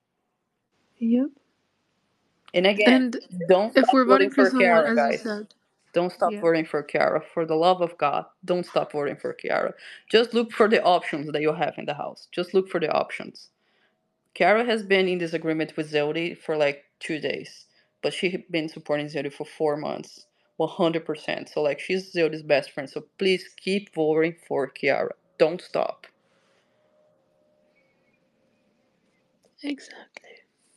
Yep.
And again,
And
don't
if
stop
we're
voting
voting for
for
someone,
Kiara,
as you
guys.
said,
Don't stop
yeah.
voting for Kiara. For the love of God, don't stop voting for Kiara. Just look for the options that you have in the house. Just look for the options. Kiara has been in disagreement with Zelda for like two days, but she's been supporting Zelda for four months, one hundred percent. So like she's Zelda's best friend. So please keep voting for Kiara. Don't stop.
Exactly.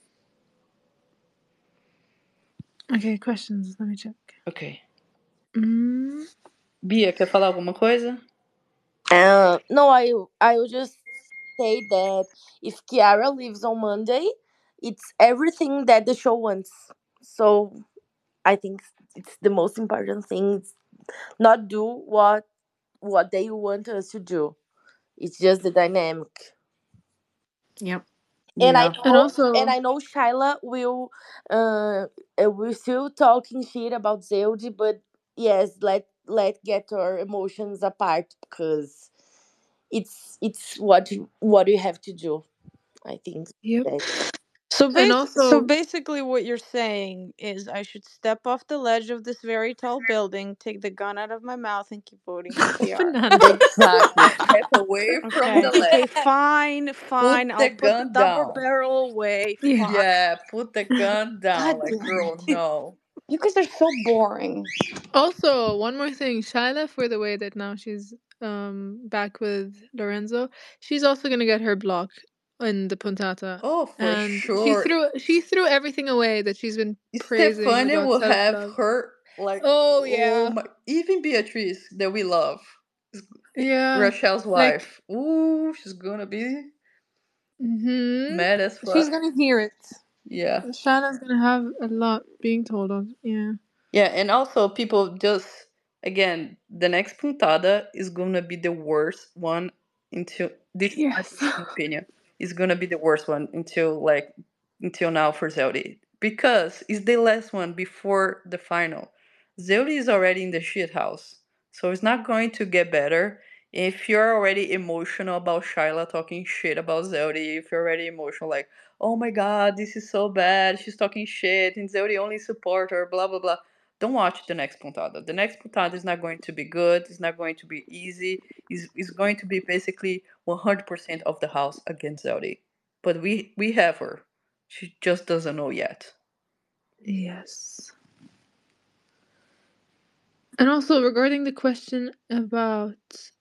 Okay, questions. Let me check.
Ok.
Mm,
Bia, quer falar alguma coisa?
Uh, no, I I will just say that if Kiara leaves on Monday, it's everything that the show wants. So I think it's the most important thing. It's not do what what they want us to do. It's just the dynamic.
Yep.
And I
Yeah.
and
know and
also,
I know Shyla will uh uh, we're still talking shit about Zelda, but yes, let let get our emotions apart because it's it's what you, what you have to do. I think
yep.
that
So
And
bas- so
also,
basically what you're saying is I should step off the ledge of this very tall building, take the gun out of my mouth and keep voting for Kiara.
banana.
Exactly. Step away from
Okay.
the
Okay,
left.
fine, fine.
Put the
I'll put the
gun
double
down.
barrel away.
Yeah.
Fine.
Yeah, put the gun
God
down. Like,
damn
girl,
it.
no.
You guys are so boring.
Also, one more thing, Shyla, for the way that now she's um back with Lorenzo, she's also gonna get her block in the puntata,
Oh, for
and she
sure.
threw she threw everything away that she's been praising
Stefania
about
will
self
have
love.
her like
Oh
oh
yeah,
my, even Beatrice that we love,
yeah,
Rochelle's
like
wife. Ooh, she's gonna be
hmm
mad as
she's
fuck.
gonna hear it.
Yeah,
Shyla's gonna have a lot being told of. Yeah.
yeah, and also people just again the next puntada is gonna be the worst one until this is my
Yes.
personal opinion. Is gonna be the worst one until like until now for Zeldy because it's the last one before the final. Zeldy is already in the shit house, so it's not going to get better. If you're already emotional about Shyla talking shit about Zeldy, if you're already emotional, like, oh my god, this is so bad, she's talking shit, and Zeldy only support her, blah blah blah. Don't watch the next puntada. The next puntada is not going to be good. It's not going to be easy. It's, it's going to be basically one hundred percent of the house against Zeldy. But we we have her. She just doesn't know yet.
Yes. And also regarding the question about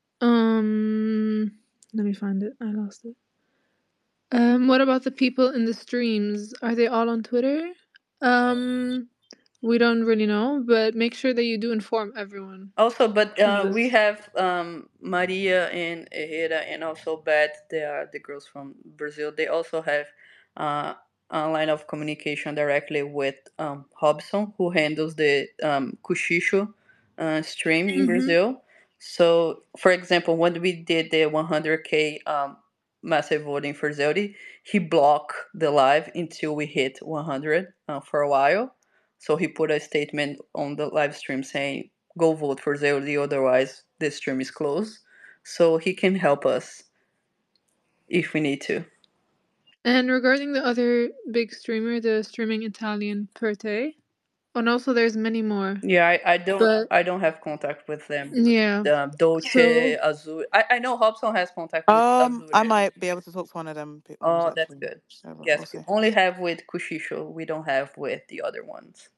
um let me find it. I lost it. Um what about the people in the streams? Are they all on Twitter? Um we don't really know, but make sure that you do inform everyone
Also, but
of
uh, we
this.
have um, Maria and Herrera and also Beth. They are the girls from Brazil. They also have uh, a line of communication directly with um, Robson, who handles the um, Cochicho uh, stream in
Mm-hmm.
Brazil. So, for example, when we did the one hundred K um, massive voting for Zeldi, he blocked the live until we hit one hundred uh, for a while. So he put a statement on the live stream saying, go vote for Zeldi, otherwise this stream is closed. So he can help us if we need to.
And regarding the other big streamer, the streaming Italian Perte, and also there's many more.
Yeah, I, I don't
But
I don't have contact with them.
yeah.
Um, Dolce,
So
Azul. I, I know Hobson has contact with
Um, I
Azure.
might be able to talk to one of them pe- ones
Oh, that's
actually.
good.
So we'll
Yes,
we'll
we
see.
only have with Kushisho. We don't have with the other ones.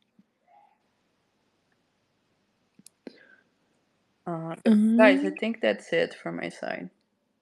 Uh, guys, I
um,
think that's it from my side.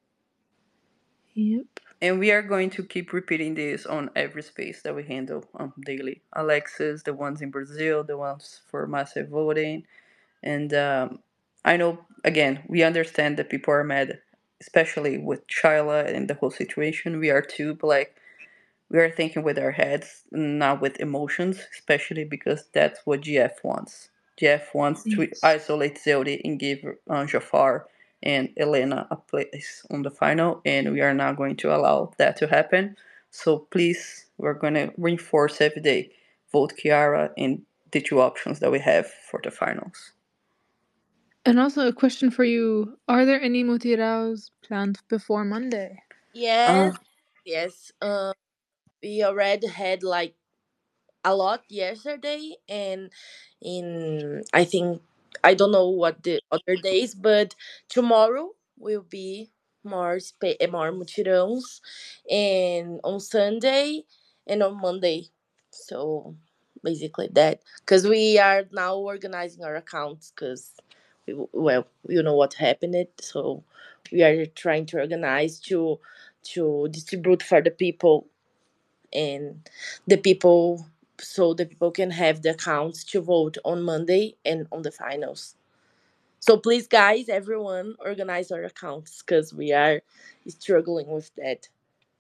yep.
And we are going to keep repeating this on every space that we handle um, daily. Alexis, the ones in Brazil, the ones for massive voting. And um, I know, again, we understand that people are mad, especially with Shyla and the whole situation. We are too, but like, we are thinking with our heads, not with emotions, especially because that's what G F wants. G F wants to
Yes.
isolate Zelda and give uh, Jafar and Elena a place on the final, and we are not going to allow that to happen. So please, we're going to reinforce every day vote Kiara in the two options that we have for the finals.
And also a question for you: are there any mutiraos planned before Monday?
Uh,
Yes, yes. Uh, we already had like a lot yesterday, and in I think I don't know what the other days, but tomorrow will be more spa- more mutirões, and on Sunday and on Monday. So basically that, because we are now organizing our accounts, because we, well, you know what happened, so we are trying to organize to to distribute for the people, and the people, so the people can have the accounts to vote on Monday and on the finals. So please, guys, everyone, organize our accounts, because we are struggling with that.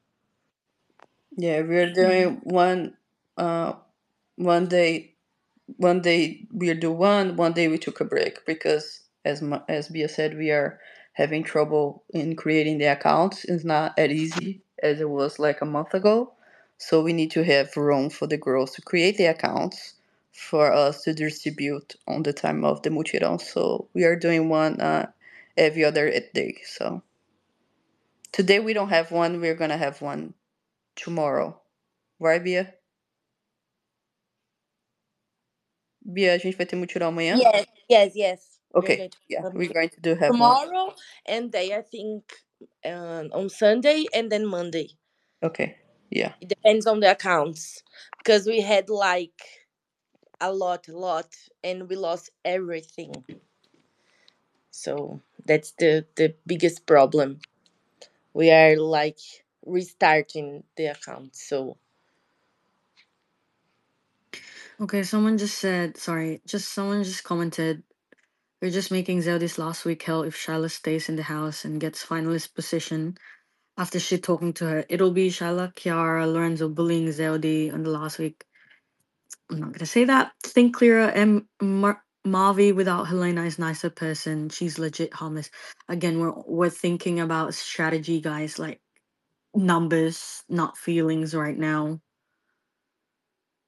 yeah, we're doing one uh, one day one day we do one, one day we took a break because, as Ma- as Bia said, we are having trouble in creating the accounts. It's not as easy as it was like a month ago, so we need to have room for the girls to create the accounts for us to distribute on the time of the mutirão. So we are doing one uh, every other day. So today we don't have one. We're gonna have one tomorrow, right, Bia? Bia, a gente vai ter mutirão amanhã?
Yes, yes, yes. We are
Okay,
going to
yeah,
come
we're
to
going to do have one.
tomorrow, and they, I think, um, on Sunday and then Monday.
Okay, yeah.
It depends on the accounts, because we had like a lot, a lot, and we lost everything. So that's the the biggest problem. We are like restarting the account. So
Okay, someone just said, sorry, just someone just commented, we're just making Zelda's last week hell if Shyla stays in the house and gets finalist position after shit talking to her. It'll be Shyla, Kiara, Lorenzo bullying Zelda on the last week. I'm not gonna say that. Think clearer. And Mar- Marvi without Helena is nicer person. She's legit harmless. Again, we're we're thinking about strategy, guys. Like numbers, not feelings right now.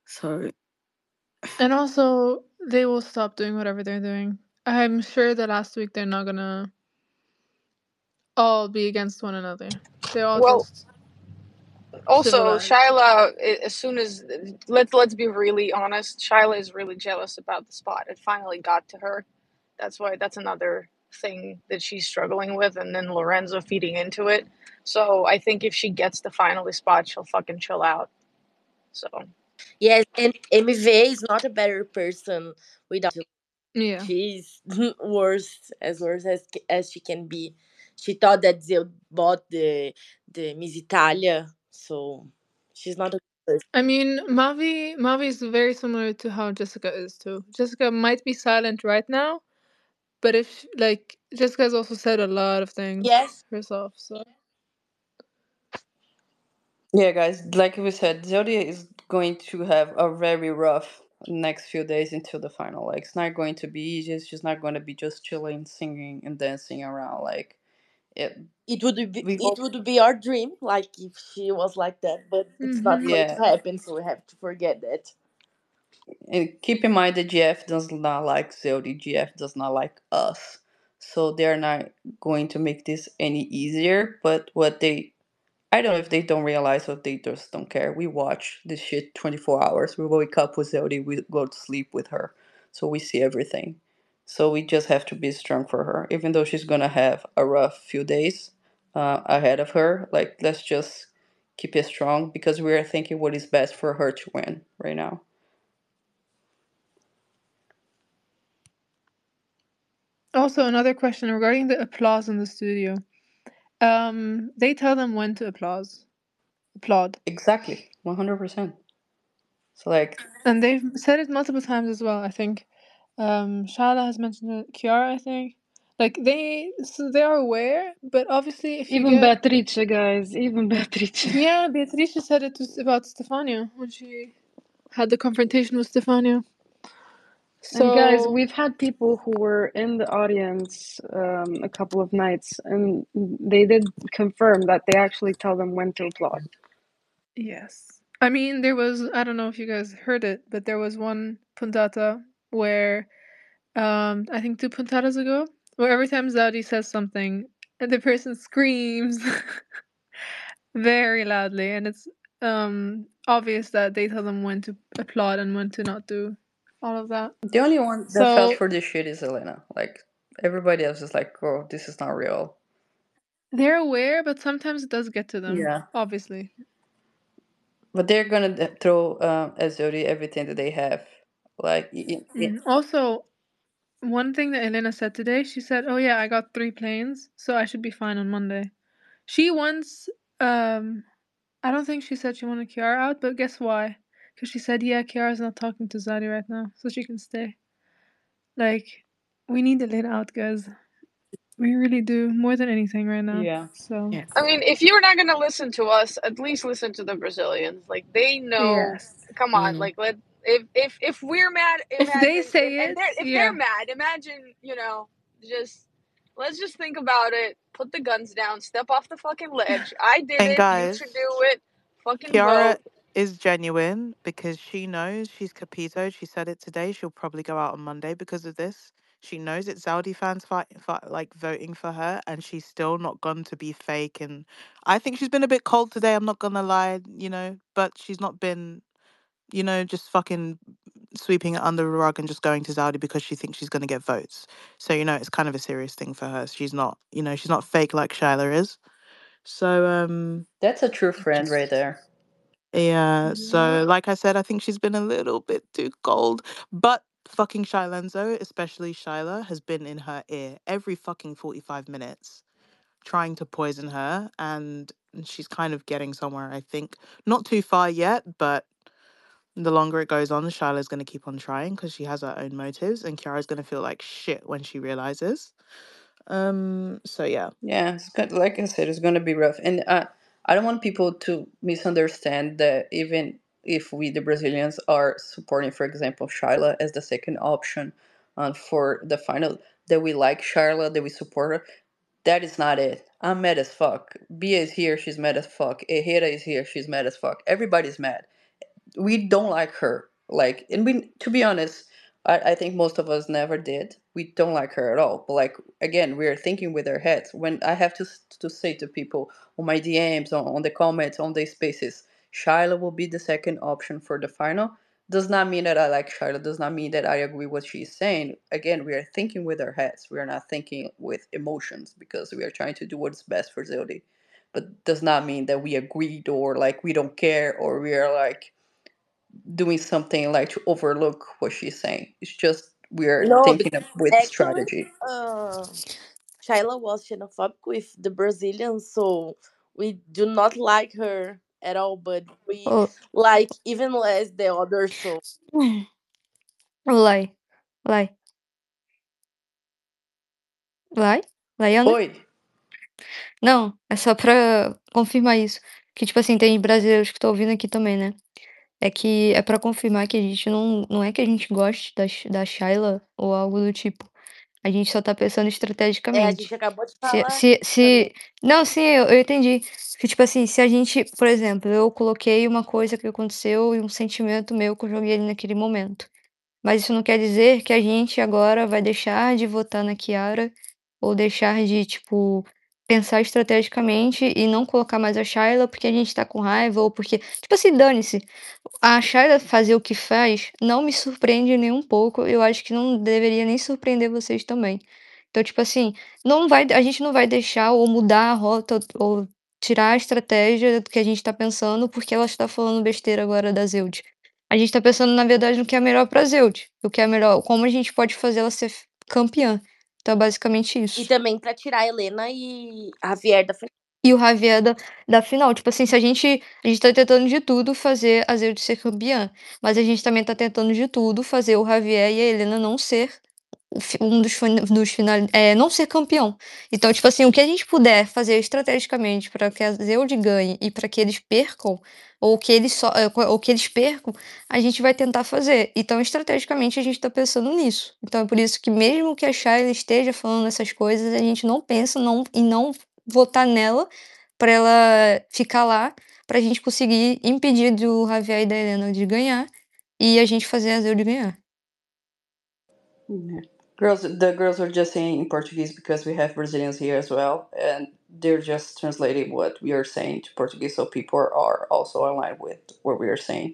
So
And also, they will stop doing whatever they're doing. I'm sure that last week they're not gonna all be against one another. They're all
Well,
just
also
civilized.
Shyla, a- as soon as let's let's be really honest, Shyla is really jealous about the spot. It finally got to her. That's why that's another thing that she's struggling with, and then Lorenzo feeding into it. So I think if she gets the finalist spot, she'll fucking chill out. So
Yes, and M V is not a better person without you.
Yeah.
She's worse, as worse as as she can be. She thought that they bought the the Miss Italia, so she's not a good person.
I mean, Mavi Mavi is very similar to how Jessica is too. Jessica might be silent right now, but if like Jessica has also said a lot of things
Yes,
herself, so
Yeah, guys, like we said, Zodi is going to have a very rough next few days until the final. Like, it's not going to be easy. It's just not going to be just chilling, singing, and dancing around. Like, it.
it would be
We
it
hope.
would be our dream, like if she was like that, but it's not
hmm
going to
Yeah,
happen. So we have to forget that.
and keep in mind that G F does not like Zodi. G F does not like us. So they're not going to make this any easier. But what they I don't know if they don't realize or they just don't care. We watch this shit twenty-four hours. We wake up with Zelda, we go to sleep with her. So we see everything. So we just have to be strong for her. Even though she's gonna have a rough few days uh, ahead of her, like, let's just keep it strong because we are thinking what is best for her to win right now.
Also, another question regarding the applause in the studio. Um, they tell them when to applause, applaud,
Exactly, one hundred percent. So, like,
and they've said it multiple times as well. I think um, Shala has mentioned it. Kiara, I think, like they, so they are aware. But obviously, if you
Even
get,
Beatrice, guys. Even Beatrice.
yeah, Beatrice said it was about Stefania when she had the confrontation with Stefania.
And guys,
So
we've had people who were in the audience um, a couple of nights, and they did confirm that they actually tell them when to applaud.
yes, I mean there was, I don't know if you guys heard it, but there was one puntata where um I think two puntatas ago, where every time Zaudi says something, and the person screams very loudly, and it's um obvious that they tell them when to applaud and when to not do all of that.
the only one that felt
So
for this shit is Elena. Like, everybody else is like, oh, this is not real.
they're aware, but sometimes it does get to them,
Yeah.
obviously.
But they're gonna d- throw um, at Zodi everything that they have. Like, it, it,
Mm. Also, one thing that Elena said today, she said, "Oh yeah, I got three planes, so I should be fine on Monday." She wants, um, I don't think she said she wanted Kiara out, but guess why? Because she said, "Yeah, Kiara's not talking to Zadie right now, so she can stay." Like, we need Elena out, guys. We really do more than anything right now.
yeah.
So
yes.
I mean, if you're not gonna listen to us, at least listen to the Brazilians. Like they know.
yes,
Come on,
Mm.
like let if if if we're mad,
if they
imagine if
say
and
it,
they're if they're
yeah.
mad, imagine you know just let's just think about it. Put the guns down. Step off the fucking ledge. I did
And
it. You should
guys,
do it. Fucking
Kiara
vote.
is genuine because she knows she's Capito. She said it today. She'll probably go out on Monday because of this. She knows it's Saudi fans fight, fight, like voting for her, and she's still not gone to be fake. And I think she's been a bit cold today. I'm not gonna lie, you know, but she's not been, you know, just fucking sweeping it under the rug and just going to Saudi because she thinks she's gonna get votes. So you know, it's kind of a serious thing for her. She's not, you know, she's not fake like Shyla is. So um,
That's a true friend right there.
yeah,
Yep.
so like I said, I think she's been a little bit too cold. But fucking Shylenzo, especially Shyla, has been in her ear every fucking forty-five minutes trying to poison her. And she's kind of getting somewhere, I think. Not too far yet, but the longer it goes on, Shyla's going to keep on trying because she has her own motives. And Kiara's going to feel like shit when she realizes. Um, so yeah.
Yeah, it's good. Like I said, it's gonna be rough, and uh, I don't want people to misunderstand that even if we, the Brazilians, are supporting, for example, Shyla as the second option uh, for the final, that we like Shyla, that we support her. That is not it. I'm mad as fuck. Bia is here, she's mad as fuck. Ehira is here, she's mad as fuck. Everybody's mad. we don't like her. Like, and we, to be honest, I, I think most of us never did. We don't like her at all. But like, again, we are thinking with our heads. When I have to s- to say to people on my D Ms, on, on the comments, on the spaces, Shyla will be the second option for the final. Does not mean that I like Shyla. Does not mean that I agree what she's saying. Again, we are thinking with our heads. We are not thinking with emotions because we are trying to do what's best for Zildi. But does not mean that we agreed or like we don't care or we are like doing something like to overlook what she's saying. It's just we're
No,
thinking
because
of with
actually,
strategy.
uh, Shyla was xenophobic with the Brazilians, so we do not like her at all. But we
Ô,
like even less the others. So
Lai, Lai, Lai, Laiana?
Oi,
Não, é só pra confirmar isso. Que, tipo assim, tem brasileiros que estão ouvindo aqui também, né? É que é pra confirmar que a gente não, não é que a gente goste da, Sh- da Shayla ou algo do tipo. A gente só tá pensando
é, a gente
estrategicamente.
acabou de
Se,
falar
se,
também.
se... Não, sim, eu, eu entendi. Que, tipo assim, se a gente, por exemplo, eu coloquei uma coisa que aconteceu e um sentimento meu que eu joguei ali naquele momento. Mas isso não quer dizer que a gente agora vai deixar de votar na Chiara ou deixar de, tipo, pensar estrategicamente e não colocar mais a Shayla porque a gente tá com raiva ou porque. Tipo assim, dane-se. A Shayla fazer o que faz não me surpreende nem um pouco. Eu acho que não deveria nem surpreender vocês também. Então, tipo assim, não vai, a gente não vai deixar ou mudar a rota ou tirar a estratégia do que a gente tá pensando porque ela está falando besteira agora da Zeld. A gente tá pensando, na verdade, no que é melhor pra Zeld, o que é melhor, como a gente pode fazer ela ser f- campeã. Então, é basicamente
E
isso.
também pra tirar a Helena e a Javier da final.
E o Javier da, da final. Tipo assim, se a gente. A gente tá tentando de tudo fazer a Zeld ser campeã. Mas a gente também tá tentando de tudo fazer o Javier e a Helena não ser o fi- um dos, fin- dos final, é, não ser campeão. Então, tipo assim, o que a gente puder fazer estrategicamente para que a Zeude ganhe e para que eles percam, ou que eles só, é, ou que eles percam, a gente vai tentar fazer. Então, estrategicamente, a gente tá pensando nisso. Então, é por isso que mesmo que a Shayla esteja falando essas coisas, a gente não pensa não, em não votar nela para ela ficar lá, pra gente conseguir impedir do Javier e da Helena de ganhar e a gente fazer a Zeude ganhar.
yeah. Girls, the girls are just saying in Portuguese because we have Brazilians here as well, and they're just translating what we are saying to Portuguese, so people are also aligned with what we are saying.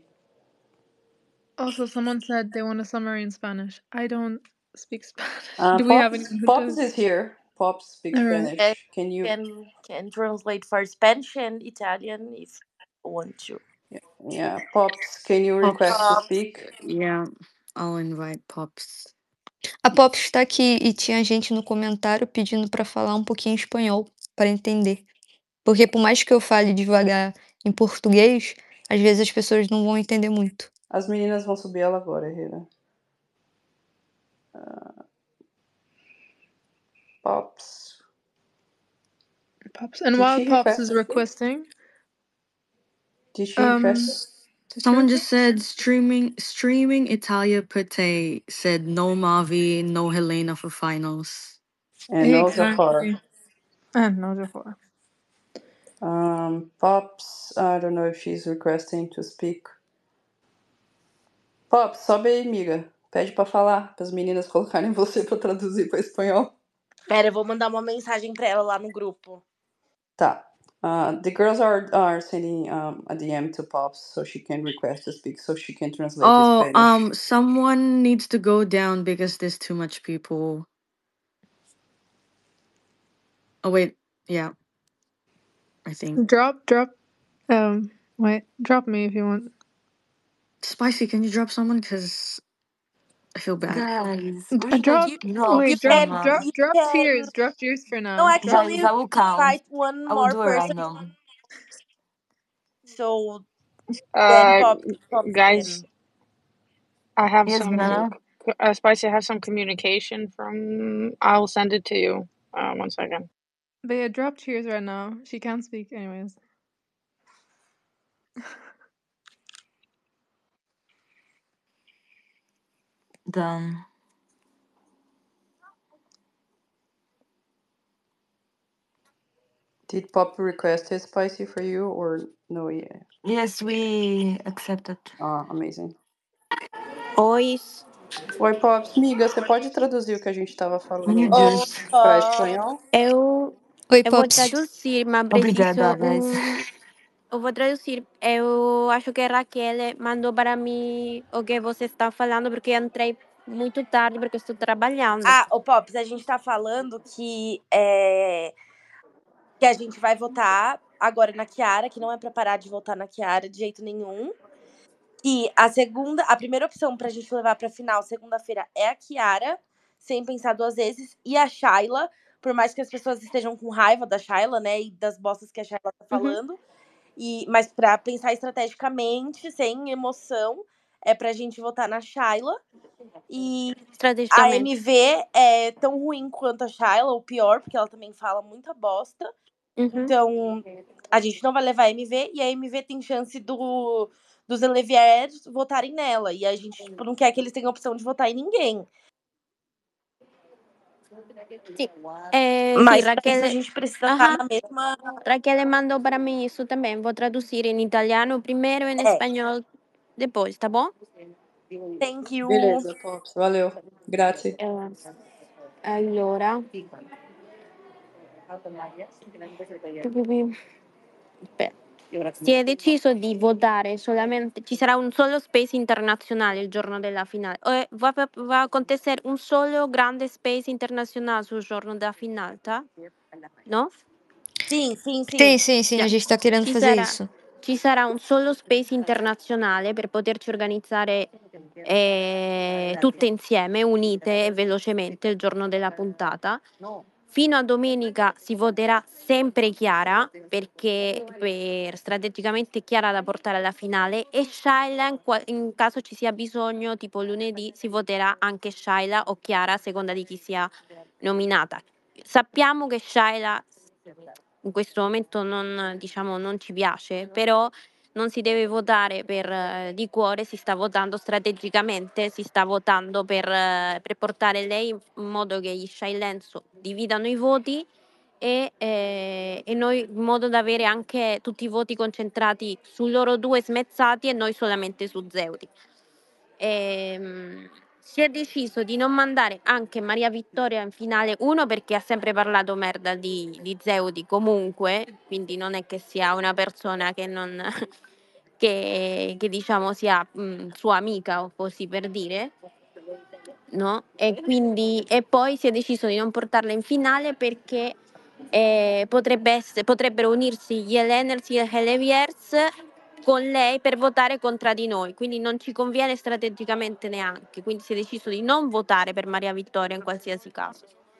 Also, someone said they want a summary in Spanish. I don't speak Spanish.
Uh,
Do we have
Pops,
anyone who
Pops
does?
is here. Pops speaks
All right.
And
Spanish. Can you?
can can translate for Spanish and Italian if you want to.
Yeah, Pops, can you request to
Pops.
Um,
speak?
Yeah, I'll invite Pops.
A Pop está aqui e tinha gente no comentário pedindo para falar um pouquinho espanhol, para entender. Porque por mais que eu fale devagar em português, às vezes as pessoas não vão entender muito.
As meninas vão subir ela agora, Hira. Pops.
Pops. And
Did
while
she
Pops
request
is
to speak?
requesting,
Did she
um,
request?
to
Someone
translate.
just said streaming streaming Italia Pate said no Mavi, no Helena for finals.
And no Zafar.
Exactly. And no Jafar.
Um, Pops, I don't know if she's requesting to speak. Pops, sobe aí, amiga. Pede pra falar, para as meninas colocarem você pra traduzir para espanhol.
Pera, eu vou mandar uma mensagem pra ela lá no grupo.
Tá. Uh, the girls are are sending um, a D M to Pops so she can request to speak, so she can translate to
Oh,
Spanish.
um, someone needs to go down because there's too much people. Oh wait, yeah. I think.
Drop, drop. Um, wait. Drop me if you want.
Spicy, can you drop someone? Because I feel bad.
Guys,
D- uh,
we
drop.
should
You
drop
you
Wait. Drop.
can
Drop.
someone.
you
Drop
can
tears. Drop tears for
no
now. Drop.
Guys,
actually
I will count.
invite one
I will
more
do a
person
random.
so then
Uh,
Pop comes
guys,
in.
I have
Yes,
some.
banana.
Uh, Spicy, I have some communication from. I'll send it to you. Uh, one second.
But yeah, drop tears right now. She can't speak anyways.
Done.
Did Pop request it spicy for you or no? Yeah.
Yes, we accepted.
Ah, amazing.
Oi.
Oi, Pops. Miga, você pode traduzir o que a gente estava
Meu
falando
Deus.
para
Opa!
espanhol?
Eu,
Oi,
eu vou
Pops.
traduzir, mas
Obrigada,
preciso
guys.
um. Eu vou traduzir. Eu acho que a Raquel mandou para mim o que você está falando, porque eu entrei muito tarde, porque eu estou trabalhando.
Ah, ô Pops, a gente tá falando que é, que a gente vai votar agora na Kiara, que não é pra parar de votar na Kiara de jeito nenhum. E a segunda, a primeira opção pra gente levar pra final, segunda-feira, é a Kiara, sem pensar duas vezes, e a Shayla, por mais que as pessoas estejam com raiva da Shayla, né, e das bostas que a Shayla tá falando, e, mas pra pensar estrategicamente, sem emoção, é pra gente votar na Shayla. E a
Estrategicamente.
M V é tão ruim quanto a Shayla, ou pior, porque ela também fala muita bosta.
Uhum.
Então, a gente não vai levar a M V, e a M V tem chance do, dos Eleviers votarem nela. E a gente tipo, não quer que eles tenham opção de votar em ninguém.
Sim, é,
Mas
sim,
pra isso a
Raquel.
gente precisa estar
Ajá.
na mesma.
Raquel mandou para mim isso também. Vou traduzir em italiano primeiro, em
É,
espanhol depois, tá bom?
thank you.
Beleza, Pops. Valeu. Grazie.
Eh, allora. Aspetta. Si è deciso di votare solamente, ci sarà un solo space internazionale il giorno della finale. Eh, va, va- va a acontecer un solo grande space internacional sul giorno della finale, tá? No?
Sim, sim,
Sim,
sim.
sim, sim, a
Già.
gente tá querendo
Ci
fazer
sarà,
isso.
ci sarà un solo space internazionale per poterci organizzare eh, tutte insieme, unite e velocemente il giorno della puntata. Fino a domenica si voterà sempre Chiara, perché per strategicamente Chiara da portare alla finale, e Shaila in, qua- in caso ci sia bisogno, tipo lunedì, si voterà anche Shaila o Chiara a seconda di chi sia nominata. Sappiamo che Shaila in questo momento non, diciamo, non ci piace, però non si deve votare per, eh, di cuore, si sta votando strategicamente, si sta votando per, eh, per portare lei in modo che gli Shy Lenzo dividano i voti e, eh, e noi in modo da avere anche tutti i voti concentrati su loro due smezzati e noi solamente su Zeudi. Ehm, si è deciso di non mandare anche Maria Vittoria in finale, uno perché ha sempre parlato merda di, di Zeudi comunque, quindi non è che sia una persona che non che, che diciamo sia mh, sua amica o così per dire, no? E quindi e poi si è deciso di non portarla in finale perché eh, potrebbe essere, potrebbero unirsi gli Eleners e gli Heleviers con lei per votare contro di noi, quindi non ci conviene strategicamente neanche, quindi si è deciso di non votare per Maria Vittoria in qualsiasi caso.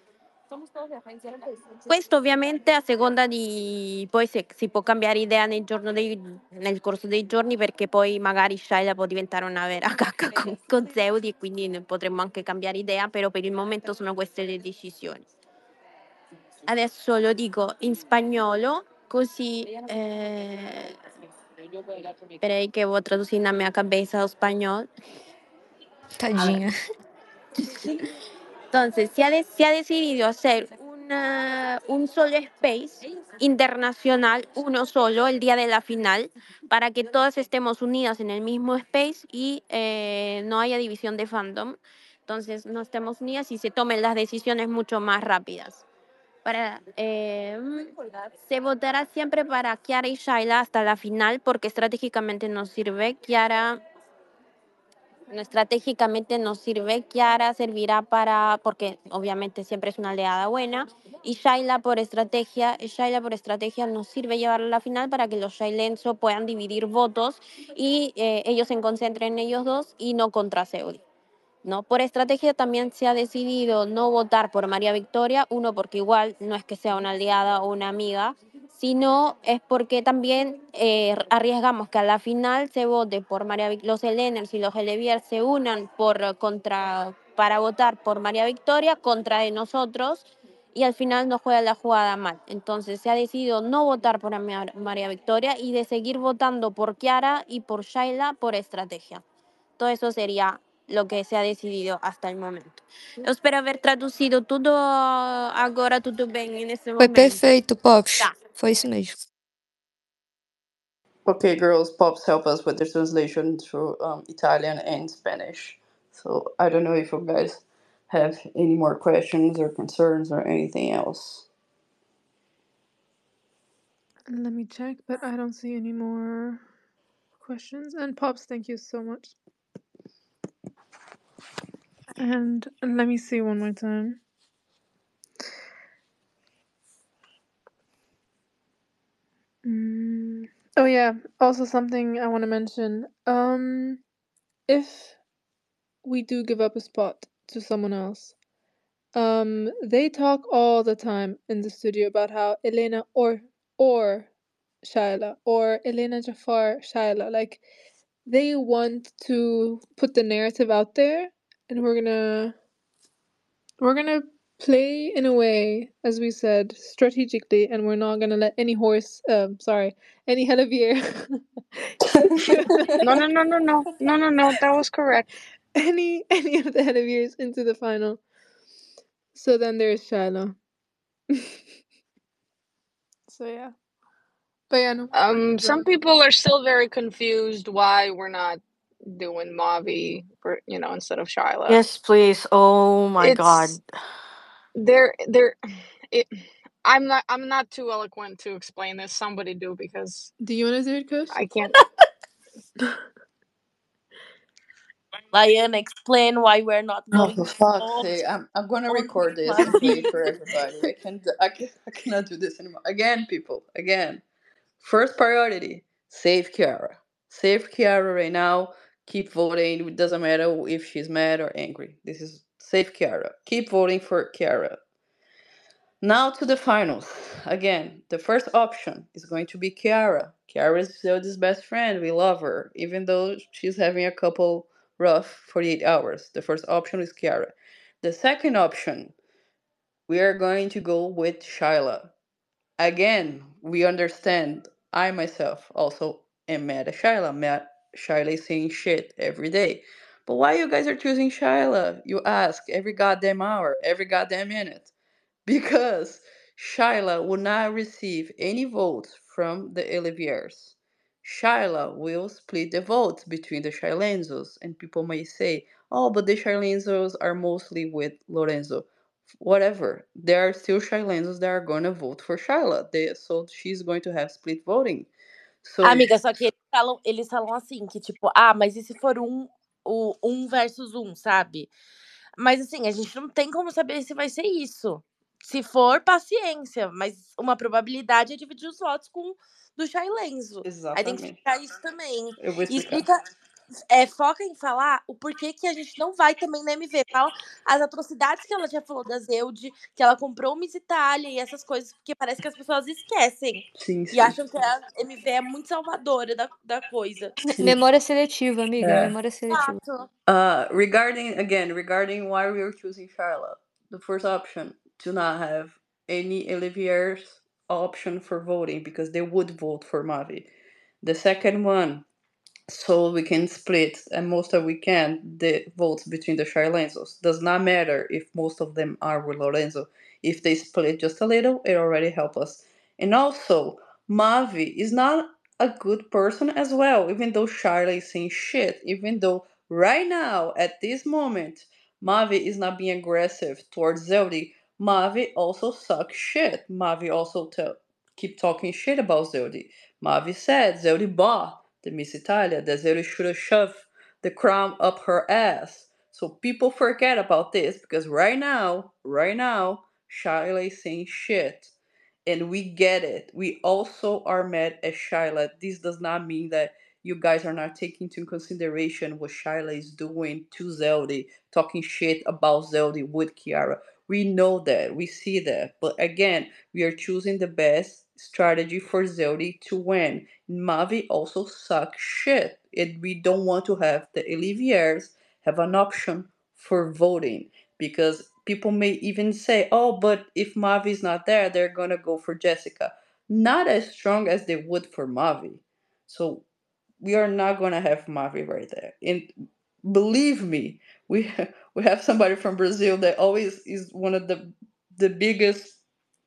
Questo ovviamente a seconda di poi se si può cambiare idea nel, giorno dei- nel corso dei giorni perché poi magari Shaila può diventare una vera cacca con, con Zeudi e quindi ne potremmo anche cambiare idea, però per il momento sono queste le decisioni. Adesso lo dico in spagnolo così eh, esperei que vou traduzir na minha cabeça ao espanhol.
Tadinha.
Entonces, se ha, de- se ha decidido hacer una- un solo space internacional, uno solo, el día de la final, para que todas estemos unidas en el mismo space y eh, no haya división de fandom. Entonces, no estemos unidas y se tomen las decisiones mucho más rápidas. Para, eh, se votará siempre para Kiara y Shaila hasta la final porque estratégicamente nos sirve. Kiara no, estratégicamente nos sirve. Kiara servirá para, porque obviamente siempre es una aliada buena, y Shaila por estrategia, Shaila por estrategia nos sirve llevarla a la final para que los Shailenso puedan dividir votos y eh, ellos se concentren en ellos dos y no contra Seudi. ¿No? Por estrategia también se ha decidido no votar por María Victoria, uno porque igual no es que sea una aliada o una amiga, sino es porque también eh, arriesgamos que a la final se vote por María Vic- los Eleners y los Elevier se unan por contra para votar por María Victoria contra de nosotros y al final nos juega la jugada mal. Entonces se ha decidido no votar por María María Victoria y de seguir votando por Kiara y por Shaila por estrategia. Todo eso sería lo que se ha decidido hasta el momento. Eu espero haver traduzido tudo agora tudo bem nesse
Foi
momento.
perfeito, Pops.
Tá.
Foi isso mesmo.
Okay, girls, Pops help us with the translation through um, Italian and Spanish. So I don't know if you guys have any more questions or concerns or anything else.
Let me check, but I don't see any more questions. And Pops, thank you so much. And let me see one more time. Mm. Oh yeah, also something I want to mention. Um, if we do give up a spot to someone else, um, they talk all the time in the studio about how Elena or or Shaila or Elena Jafar Shaila, like they want to put the narrative out there, and we're gonna we're gonna play in a way, as we said, strategically, and we're not gonna let any horse, um, sorry, any Helivier
No, no, no, no, no, no, no, no. That was correct.
any any of the Heliviers into the final. So then there's Shiloh. So yeah, but yeah, no.
Um, some people are still very confused why we're not doing Mavi for you know instead of Shyla.
Yes, please. Oh my
It's
god.
they're they're it. I'm not I'm not too eloquent to explain this. Somebody do because
Do you want to do it, Kush?
I can't.
Liana, explain why we're not
Oh,
going
for
to
fuck's
vote
sake! I'm I'm gonna
on
record this and play it for everybody. I can I can I cannot do this anymore. Again, people. Again. First priority: save Kiara. Save Kiara right now. Keep voting. It doesn't matter if she's mad or angry. This is save Kiara. Keep voting for Kiara. Now to the finals. Again, the first option is going to be Kiara. Kiara is Zelda's best friend. We love her, even though she's having a couple rough forty-eight hours. The first option is Kiara. The second option, we are going to go with Shyla. Again, we understand. I myself also am mad at Shyla. Mad Shyla is saying shit every day. But why you guys are choosing Shyla? You ask every goddamn hour, every goddamn minute. Because Shyla will not receive any votes from the Oliviers. Shyla will split the votes between the Shylenzos, and people may say, oh, but the Shylenzos are mostly with Lorenzo. Whatever, there are still Shylenzos that are going to vote for Shyla, they, so she's going to have split voting. So,
Amiga, só que eles falam, eles falam assim, que tipo, ah, mas e se for um, o, um versus um, sabe? Mas assim, a gente não tem como saber se vai ser isso. Se for, paciência, mas uma probabilidade é dividir os votos com do Shailenzo. Aí tem que
exatamente.
explicar isso também.
Eu vou
E
explicar.
explica, é, foca em falar o porquê que a gente não vai também na M V. Fala as atrocidades que ela já falou da Zeude, que ela comprou Miss Itália e essas coisas, porque parece que as pessoas esquecem.
Sim,
E
sim.
acham que a M V é muito salvadora da, da coisa.
Sim.
Memória seletiva, amiga.
É.
Memória seletiva.
Exato.
Uh, regarding again, regarding why we are choosing Charlotte, the first option to not have any Olivier's option for voting because they would vote for Mavi. The second one, so we can split and most of we can the votes between the Charlenzos. Does not matter if most of them are with Lorenzo. If they split just a little, it already help us. And also, Mavi is not a good person as well, even though Charlie is saying shit, even though right now, at this moment, Mavi is not being aggressive towards Zeldi. Mavi also sucks shit. Mavi also tell, keep talking shit about Zeldi. Mavi said Zeldi bought the Miss Italia, that Zeldi should have shoved the crown up her ass. So people forget about this because right now, right now, Shyla is saying shit. And we get it. We also are mad at Shyla. This does not mean that you guys are not taking into consideration what Shyla is doing to Zelda, talking shit about Zelda with Kiara. We know that, we see that. But again, we are choosing the best strategy for Zelda to win. Mavi also sucks shit. And we don't want to have the Oliviers have an option for voting because people may even say, oh, but if Mavi is not there, they're gonna go for Jessica. Not as strong as they would for Mavi. So we are not gonna have Mavi right there. And believe me, we we have somebody from Brazil that always is one of the the biggest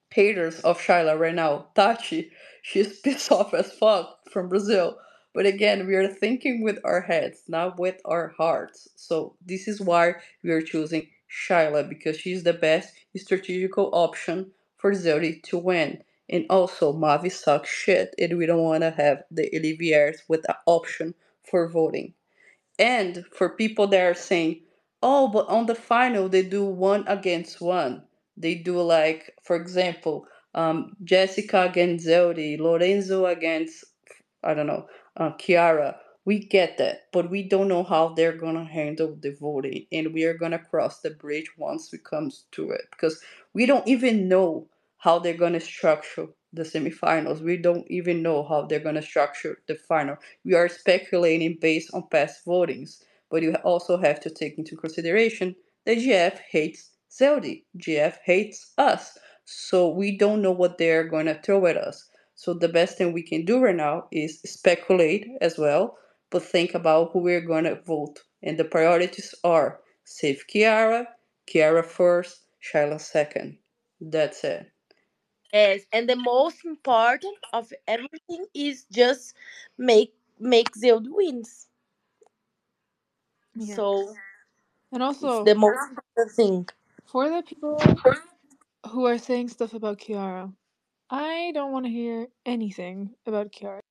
haters of Shyla right now. Tati, she's pissed off as fuck from Brazil. But again, we are thinking with our heads, not with our hearts. So this is why we are choosing Shyla because she's the best strategical option for Zodi to win. And also, Mavi sucks shit, and we don't want to have the Oliviers with an option for voting. And for people that are saying, oh, but on the final they do one against one. They do like, for example, um, Jessica against Zeldi, Lorenzo against, I don't know, uh, Kiara. We get that, but we don't know how they're gonna handle the voting, and we are gonna cross the bridge once we comes to it because we don't even know how they're gonna structure the semifinals. We don't even know how they're gonna structure the final. We are speculating based on past votings, but you also have to take into consideration that G F hates Zeldi. G F hates us. So we don't know what they're going to throw at us. So the best thing we can do right now is speculate as well, but think about who we're going to vote. And the priorities are save Kiara, Kiara first, Shyla second. That's it.
Yes, and the most important of everything is just make make Zeld wins.
Yeah.
So
And
it's
also,
the most important thing.
for the people who are saying stuff about Kiara, I don't want to hear anything about Kiara.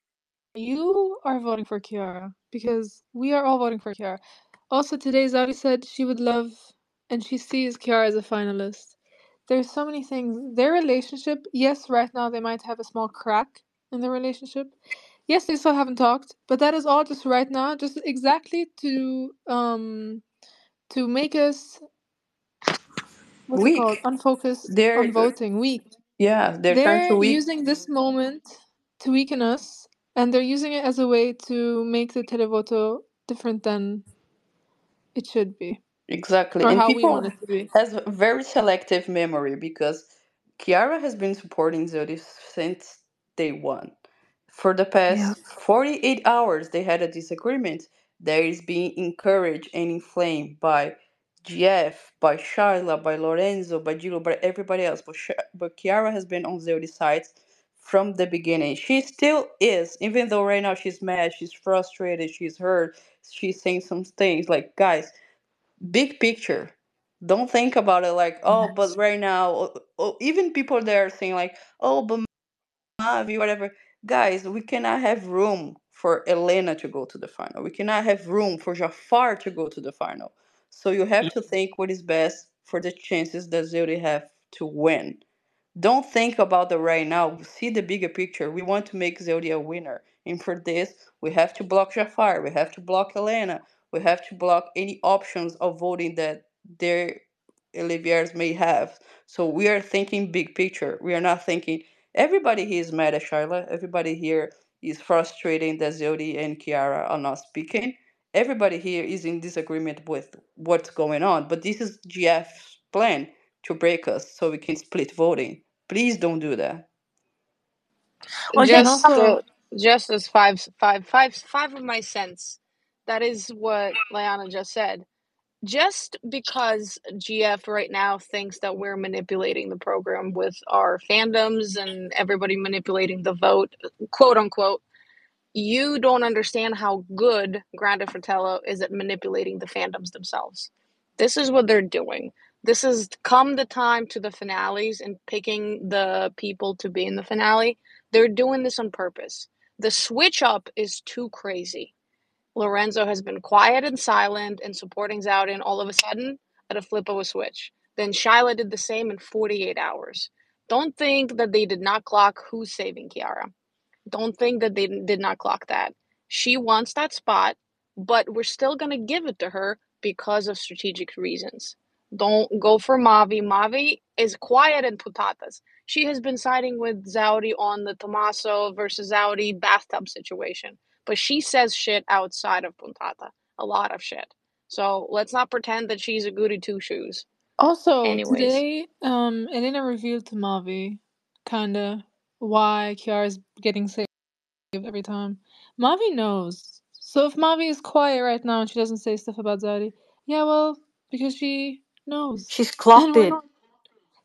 You are voting for Kiara because we are all voting for Kiara. Also, today Zari said she would love and she sees Kiara as a finalist. There's so many things. Their relationship, yes, right now they might have a small crack in their relationship. Yes, they still haven't talked, but that is all just right now, just exactly to um to make us what's it called?
Weak.
Unfocused
They're,
on voting, weak.
yeah, they're trying
They're
to weak.
using this moment to weaken us, and they're using it as a way to make the televoto different than it should be,
Exactly.
or
And
how we
people
want it to be.
has a very selective memory because Kiara has been supporting Zodi since day one. For the
Yeah.
past forty-eight hours, they had a disagreement that is being encouraged and inflamed by G F, by Shyla, by Lorenzo, by Gilo, by everybody else. But, Sh- but Kiara has been on Zodi's side from the beginning. She still is, even though right now she's mad, she's frustrated, she's hurt, she's saying some things like, guys, big picture. Don't think about it like, oh, but
Yes.
right now, oh, oh, even people there are saying like, oh, but Mavi, whatever. Guys, we cannot have room for Elena to go to the final. We cannot have room for Jafar to go to the final. So you have to think what is best for the chances that Zuri have to win. Don't think about the right now. See the bigger picture. We want to make Zelda a winner. And for this, we have to block Jafar. We have to block Elena. We have to block any options of voting that their Oliviers may have. So we are thinking big picture. We are not thinking everybody here is mad at Shyla. Everybody here is frustrated that Zodi and Kiara are not speaking. Everybody here is in disagreement with what's going on. But this is G F's plan to break us so we can split voting. Please don't do that.
Oh,
And
Just
Jessica,
uh,
also,
just as five, five, five, five of my cents. That is what Leanna just said. Just because G F right now thinks that we're manipulating the program with our fandoms and everybody manipulating the vote, quote unquote, you don't understand how good Grande Fratello is at manipulating the fandoms themselves. This is what they're doing. This is come the time to the finales and picking the people to be in the finale. They're doing this on purpose. The switch up is too crazy. Lorenzo has been quiet and silent and supporting Zowdy, and all of a sudden, at a flip of a switch. Then Shyla did the same in forty-eight hours. Don't think that they did not clock who's saving Kiara. Don't think that they did not clock that. She wants that spot, but we're still going to give it to her because of strategic reasons. Don't go for Mavi. Mavi is quiet in Putatas. She has been siding with Zowdy on the Tommaso versus Zowdy bathtub situation, but she says shit outside of Puntata. A lot of shit. So let's not pretend that she's a goody two shoes.
also
Anyways.
today, um, Elena revealed to Mavi, kinda, why Kiara's getting saved every time. Mavi knows. So if Mavi is quiet right now and she doesn't say stuff about Zari, yeah, well, because she knows.
She's
And
clocked
we're
it.
not.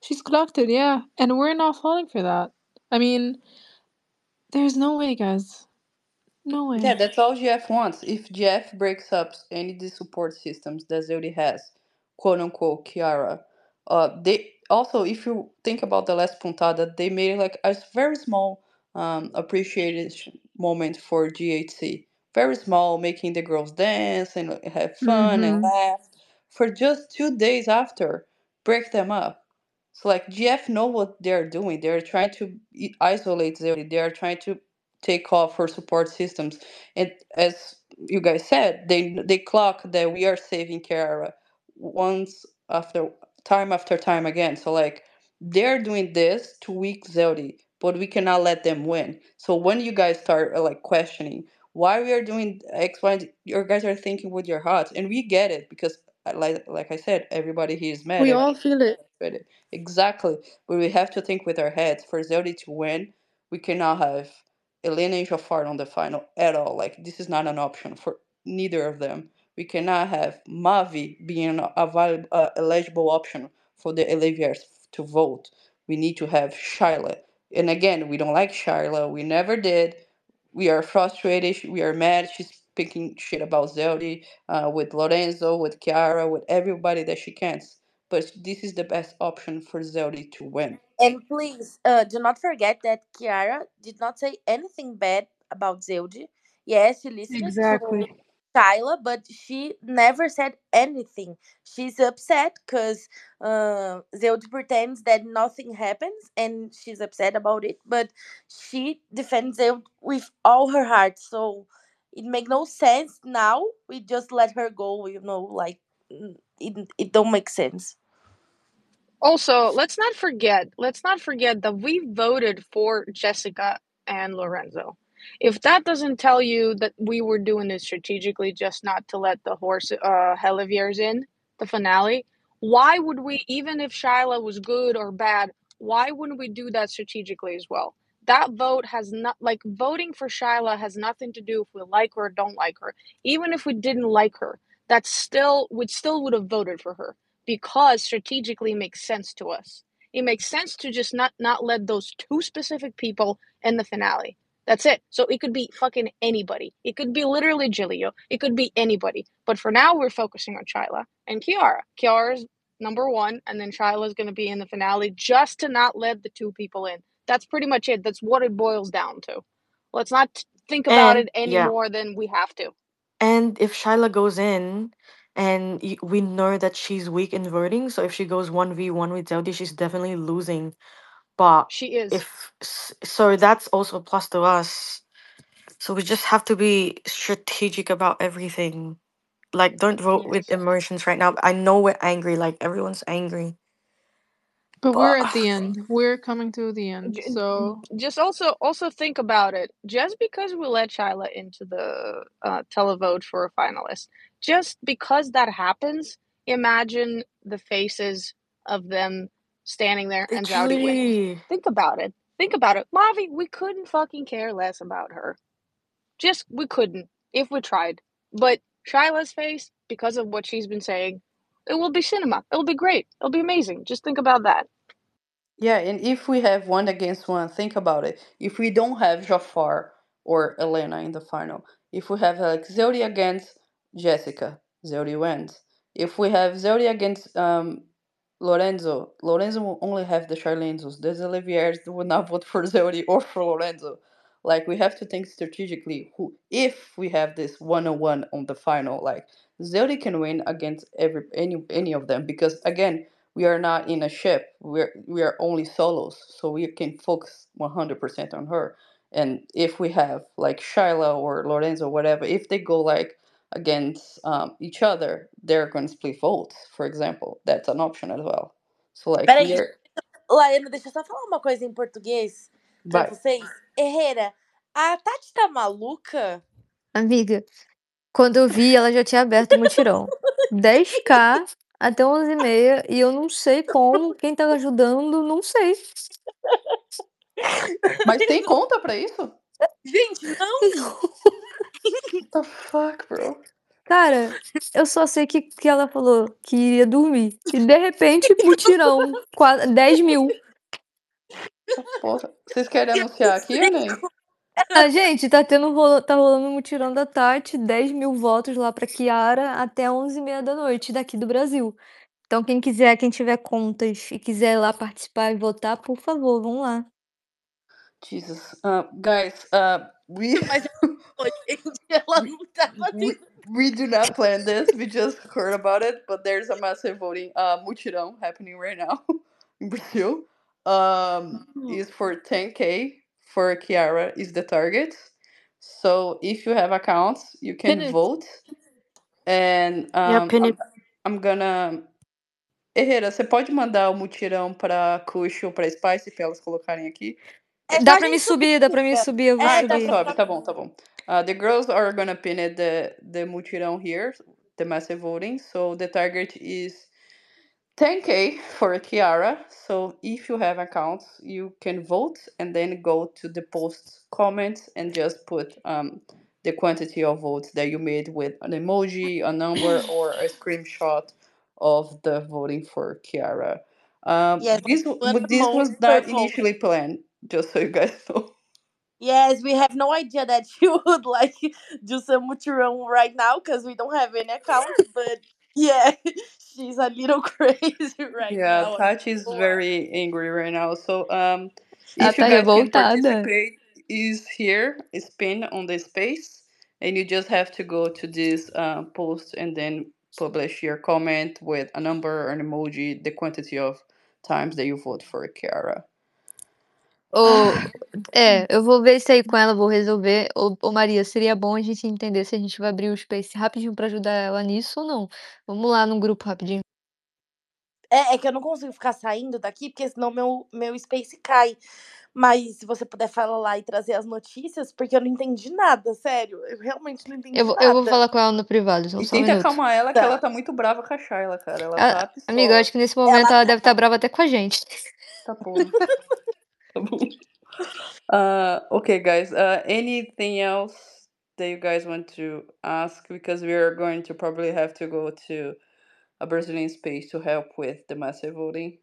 She's clocked it, yeah. And we're not falling for that. I mean, there's no way, guys. No
Yeah,
way.
that's all G F wants. If G F breaks up any of the support systems that Zodi has, quote unquote, Kiara, uh, they also, if you think about the last puntada, they made like a very small um appreciation moment for G H C. Very small, making the girls dance and like, have fun and
Mm-hmm.
laugh. For just two days after, break them up. So like G F know what they're doing. They're trying to i- isolate Zodi. They are trying to take off her support systems. And as you guys said, they they clock that we are saving Kiara once after time after time again. So like they're doing this to weak Zeldy, but we cannot let them win. So when you guys start uh, like questioning why we are doing X, Y, and Z, your guys are thinking with your hearts, and we get it because uh, like like I said, everybody here is mad.
We
Everybody
all feel it.
with it. Exactly. But we have to think with our heads. For Zeldy to win, we cannot have Elena and Jafar on the final at all. Like this is not an option for neither of them. We cannot have Mavi being a val- uh, eligible option for the Eliviers to vote. We need to have Shyla. And again, we don't like Shyla. We never did. We are frustrated. We are mad. She's speaking shit about Zeldy uh, with Lorenzo, with Chiara, with everybody that she can. But this is the best option for Zeldy to win.
And please, uh, do not forget that Kiara did not say anything bad about Zeldi. Yes, she listened to
Exactly.
Shyla, but she never said anything. She's upset because uh, Zeldi pretends that nothing happens and she's upset about it, but she defends Zeldi with all her heart. So it make no sense now. We just let her go, you know, like mm, it, it don't make sense.
Also, let's not forget, let's not forget that we voted for Jessica and Lorenzo. If that doesn't tell you that we were doing it strategically just not to let the horse uh Heliviers in the finale, why would we, even if Shyla was good or bad, why wouldn't we do that strategically as well? That vote has not, like, voting for Shyla has nothing to do if we like her or don't like her. Even if we didn't like her, that still would still would have voted for her because strategically it makes sense to us. It makes sense to just not not let those two specific people in the finale. That's it. So it could be fucking anybody. It could be literally Gilio. It could be anybody. But for now, we're focusing on Shyla and Kiara. Kiara's number one, and then Shyla's going to be in the finale just to not let the two people in. That's pretty much it. That's what it boils down to. Let's not think about
And
it any
yeah,
more than we have to.
and if Shyla goes in, and y- we know that she's weak in voting, so if she goes one v one with Zelda, she's definitely losing. But
She is.
if s- so, that's also a plus to us. So we just have to be strategic about everything. Like, don't vote with
Yes.
emotions right now. I know we're angry. Like everyone's angry,
But we're
but
at the end. We're coming to the end.
J-
So
just also also think about it. Just because we let Shyla into the uh, televote for a finalist, just because that happens, imagine the faces of them standing there and Zaudi winning.
literally,
Think about it. Think about it. Mavi, we couldn't fucking care less about her. Just we couldn't if we tried. But Shyla's face, because of what she's been saying, it will be cinema. It'll be great. It'll be amazing. Just think about that.
Yeah, and if we have one against one, think about it. If we don't have Jafar or Elena in the final, if we have like Zodi against Jessica, Zodi wins. If we have Zodi against um, Lorenzo, Lorenzo will only have the Charlenzos. The Oliviers will not vote for Zodi or for Lorenzo. Like we have to think strategically. Who, if we have this one on one on the final, like Zodi can win against every any any of them because again we are not in a ship. We're we are only solos, so we can focus one hundred percent on her. And if we have like Shyla or Lorenzo, whatever, if they go like against um, each other, they're going to split votes. For example, that's an option as well. So like we
Peraí,
are,
Laiana, deixa eu só falar uma coisa em português pra
but
vocês. Herrera, a Tati tá maluca?
Amiga, quando eu vi, ela já tinha aberto o mutirão. dez k até onze e meia e eu não sei como, quem tá ajudando, não sei.
mas tem conta pra isso?
Gente, não!
What the fuck, bro?
Cara, eu só sei que que ela falou que iria dormir e de repente mutirão, qua dez mil.
Porra, vocês querem anunciar aqui ou nem?
Ah, gente, tá tendo rola tá rolando um mutirão da Tati, dez mil votos lá pra Kiara até onze e meia da noite daqui do Brasil. Então quem quiser, quem tiver contas e quiser ir lá participar e votar, por favor, vão lá.
Jesus. Uh, guys, uh, we
Mas ela gente, ela não tava
we, we do not plan this. We just heard about it, but there's a massive voting uh mutirão happening right now in Brazil. Um, is for ten k for Kiara is the target. So if you have accounts, you
Pin
can
it.
vote. And
Yeah,
um,
pin
I'm,
it.
I'm gonna. Herrera, você pode mandar o mutirão pra Kush ou pra Spice pra elas colocarem aqui?
É
Dá
pra
pra me
gente subir,
subir, dá pra me
amiga.
subir, eu vou
Ah,
É,
então
dá
subir.
pra
sobe, tá bom, tá bom. Uh, the girls are gonna pin it the, the mutirão here, the massive voting. So the target is ten k for Kiara. So if you have accounts, you can vote and then go to the post comments and just put um, the quantity of votes that you made with an emoji, a number, or a screenshot of the voting for Kiara. Um,
Yes,
this
one
w- this
emoji
was
per
not
vote.
initially planned, just so you guys know.
Yes, we have no idea that you would like do some mutirão right now because we don't have any accounts. But yeah, she's a little crazy right
Yeah,
now.
Tati is
People are-
very angry right now. So um,
Ela
if you
tá
guys can
revoltada.
participate, is here, is pinned on the space, and you just have to go to this uh, post and then publish your comment with a number, an emoji, the quantity of times that you vote for Kiara.
Ô, é, eu vou ver isso aí com ela, vou resolver. Ô, ô Maria, seria bom a gente entender se a gente vai abrir o space rapidinho pra ajudar ela nisso ou não. Vamos lá no grupo rapidinho.
É, é que eu não consigo ficar saindo daqui, porque senão meu, meu space cai. Mas se você puder falar lá e trazer as notícias, porque eu não entendi nada, sério. Eu realmente não entendi
Eu vou, eu vou
nada.
falar com ela no privado, só
E
só um
tenta
minuto.
acalmar ela, que
Tá.
ela tá muito brava com a Shayla, cara. Ela
Ah,
tá
amiga, eu
pistola.
acho que nesse momento
Ela
ela deve estar brava até com a gente.
Tá bom. Tá bom. Uh, okay, guys. Uh, anything else that you guys want to ask? Because we are going to probably have to go to a Brazilian space to help with the massive voting.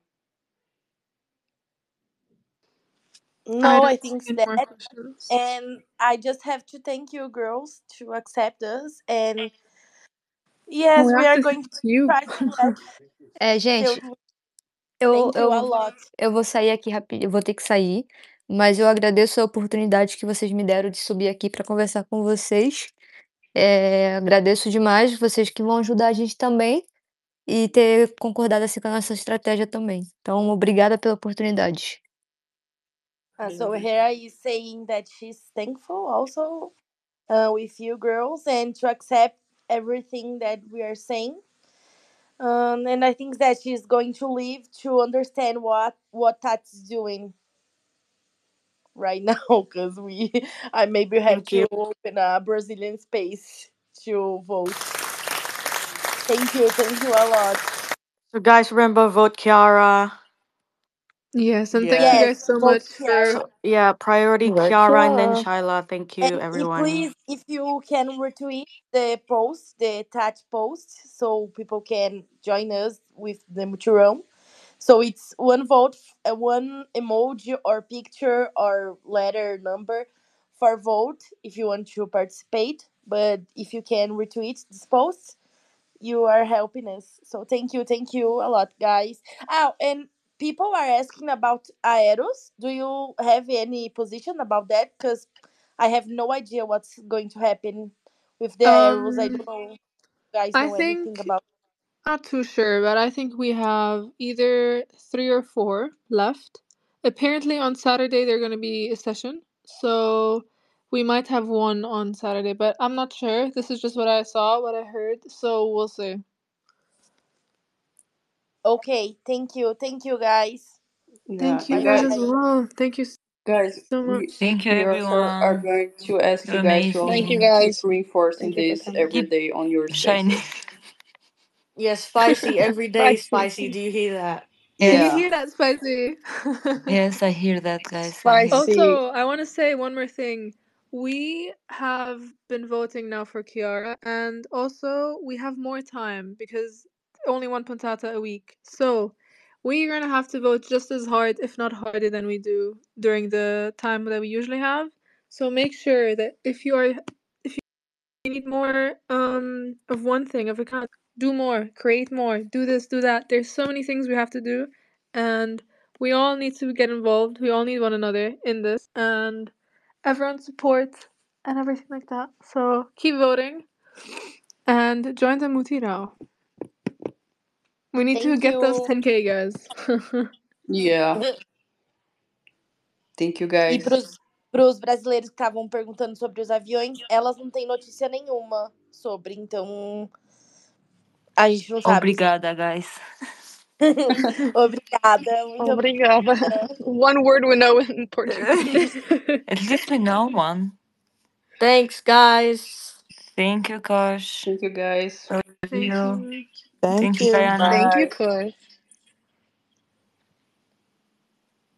I
No, I
don't
think
see any more
that.
questions.
And I just have to thank you, girls, to accept us. And yes,
We
we
have
are
to
going to
thank you.
try to get
É,
filled.
gente,
with-
eu,
Thank you a
eu,
lot.
eu vou sair aqui rapidinho, eu vou ter que sair, mas eu agradeço a oportunidade que vocês me deram de subir aqui para conversar com vocês. É, agradeço demais vocês que vão ajudar a gente também e ter concordado assim com a nossa estratégia também. Então, obrigada pela oportunidade.
Uh, so Hera is saying that she's thankful also uh, with you girls and to accept everything that we are saying. Um, and I think that she's going to leave to understand what what Tati's doing right now because we I maybe have
Thank you.
to open a Brazilian space to vote. Thank you, thank you a lot.
So guys, remember vote Kiara.
Yes, and thank you
Yeah.
Yes,
guys so
vote
much
Kiara.
for.
So yeah, priority
Vote
Kiara and then
Kiara.
Shyla. Thank
And
you,
if
everyone.
please, if you can retweet the post, the touch post, so people can join us with the Muturum. So it's one vote, uh, one emoji or picture or letter number for vote if you want to participate. But if you can retweet this post, you are helping us. So thank you, thank you a lot, guys. Oh, and people are asking about Aeros. Do you have any position about that? Because I have no idea what's going to happen with the Aeros. I don't
Um,
know if you guys
I
know anything
think
about.
not too sure, but I think we have either three or four left. Apparently, on Saturday they're going to be a session, so we might have one on Saturday, but I'm not sure. This is just what I saw, what I heard, so we'll see.
Okay, thank you, thank you, guys.
Yeah.
Thank you
And
Bye
guys
guys,
as
bye.
well. Thank you
guys,
so
we
much.
Thank you,
we also are
everyone.
going to ask
You're
you guys to also
Thank you,
amazing.
keep
guys.
reinforcing
Thank you for
this
coming.
every
Keep
day on your
shining.
spaces.
Yeah, spicy every day,
Spicy.
spicy. Do you hear that?
Do you
Yes,
Yeah.
hear that, Spicy?
yes, I hear that, guys. I hear.
Spicy.
Also, I want to say one more thing. we have been voting now for Chiara, and also we have more time because only one puntata a week. So we're gonna have to vote just as hard, if not harder, than we do during the time that we usually have. So make sure that if you are if you need more um of one thing of a kind, do more, create more, do this, do that. There's so many things we have to do, and we all need to get involved. We all need one another in this, and everyone's support and everything like that. So keep voting and join the Mutirao. We need to
Thank
get those
you.
ten K, guys.
Yeah. Thank you,
E
guys.
pros, pros brasileiros que estavam perguntando sobre os aviões, elas não têm notícia nenhuma sobre, então a gente não sabe.
Obrigada, guys.
Obrigada, muito
Obrigada. One word we know in Portuguese.
At least we know one.
Thanks, guys.
Thank you, Kosh. Thank you, guys. Love
Thank
you.
you.
Thank
Thank you,
you.
Diana.
Thank you, Kush.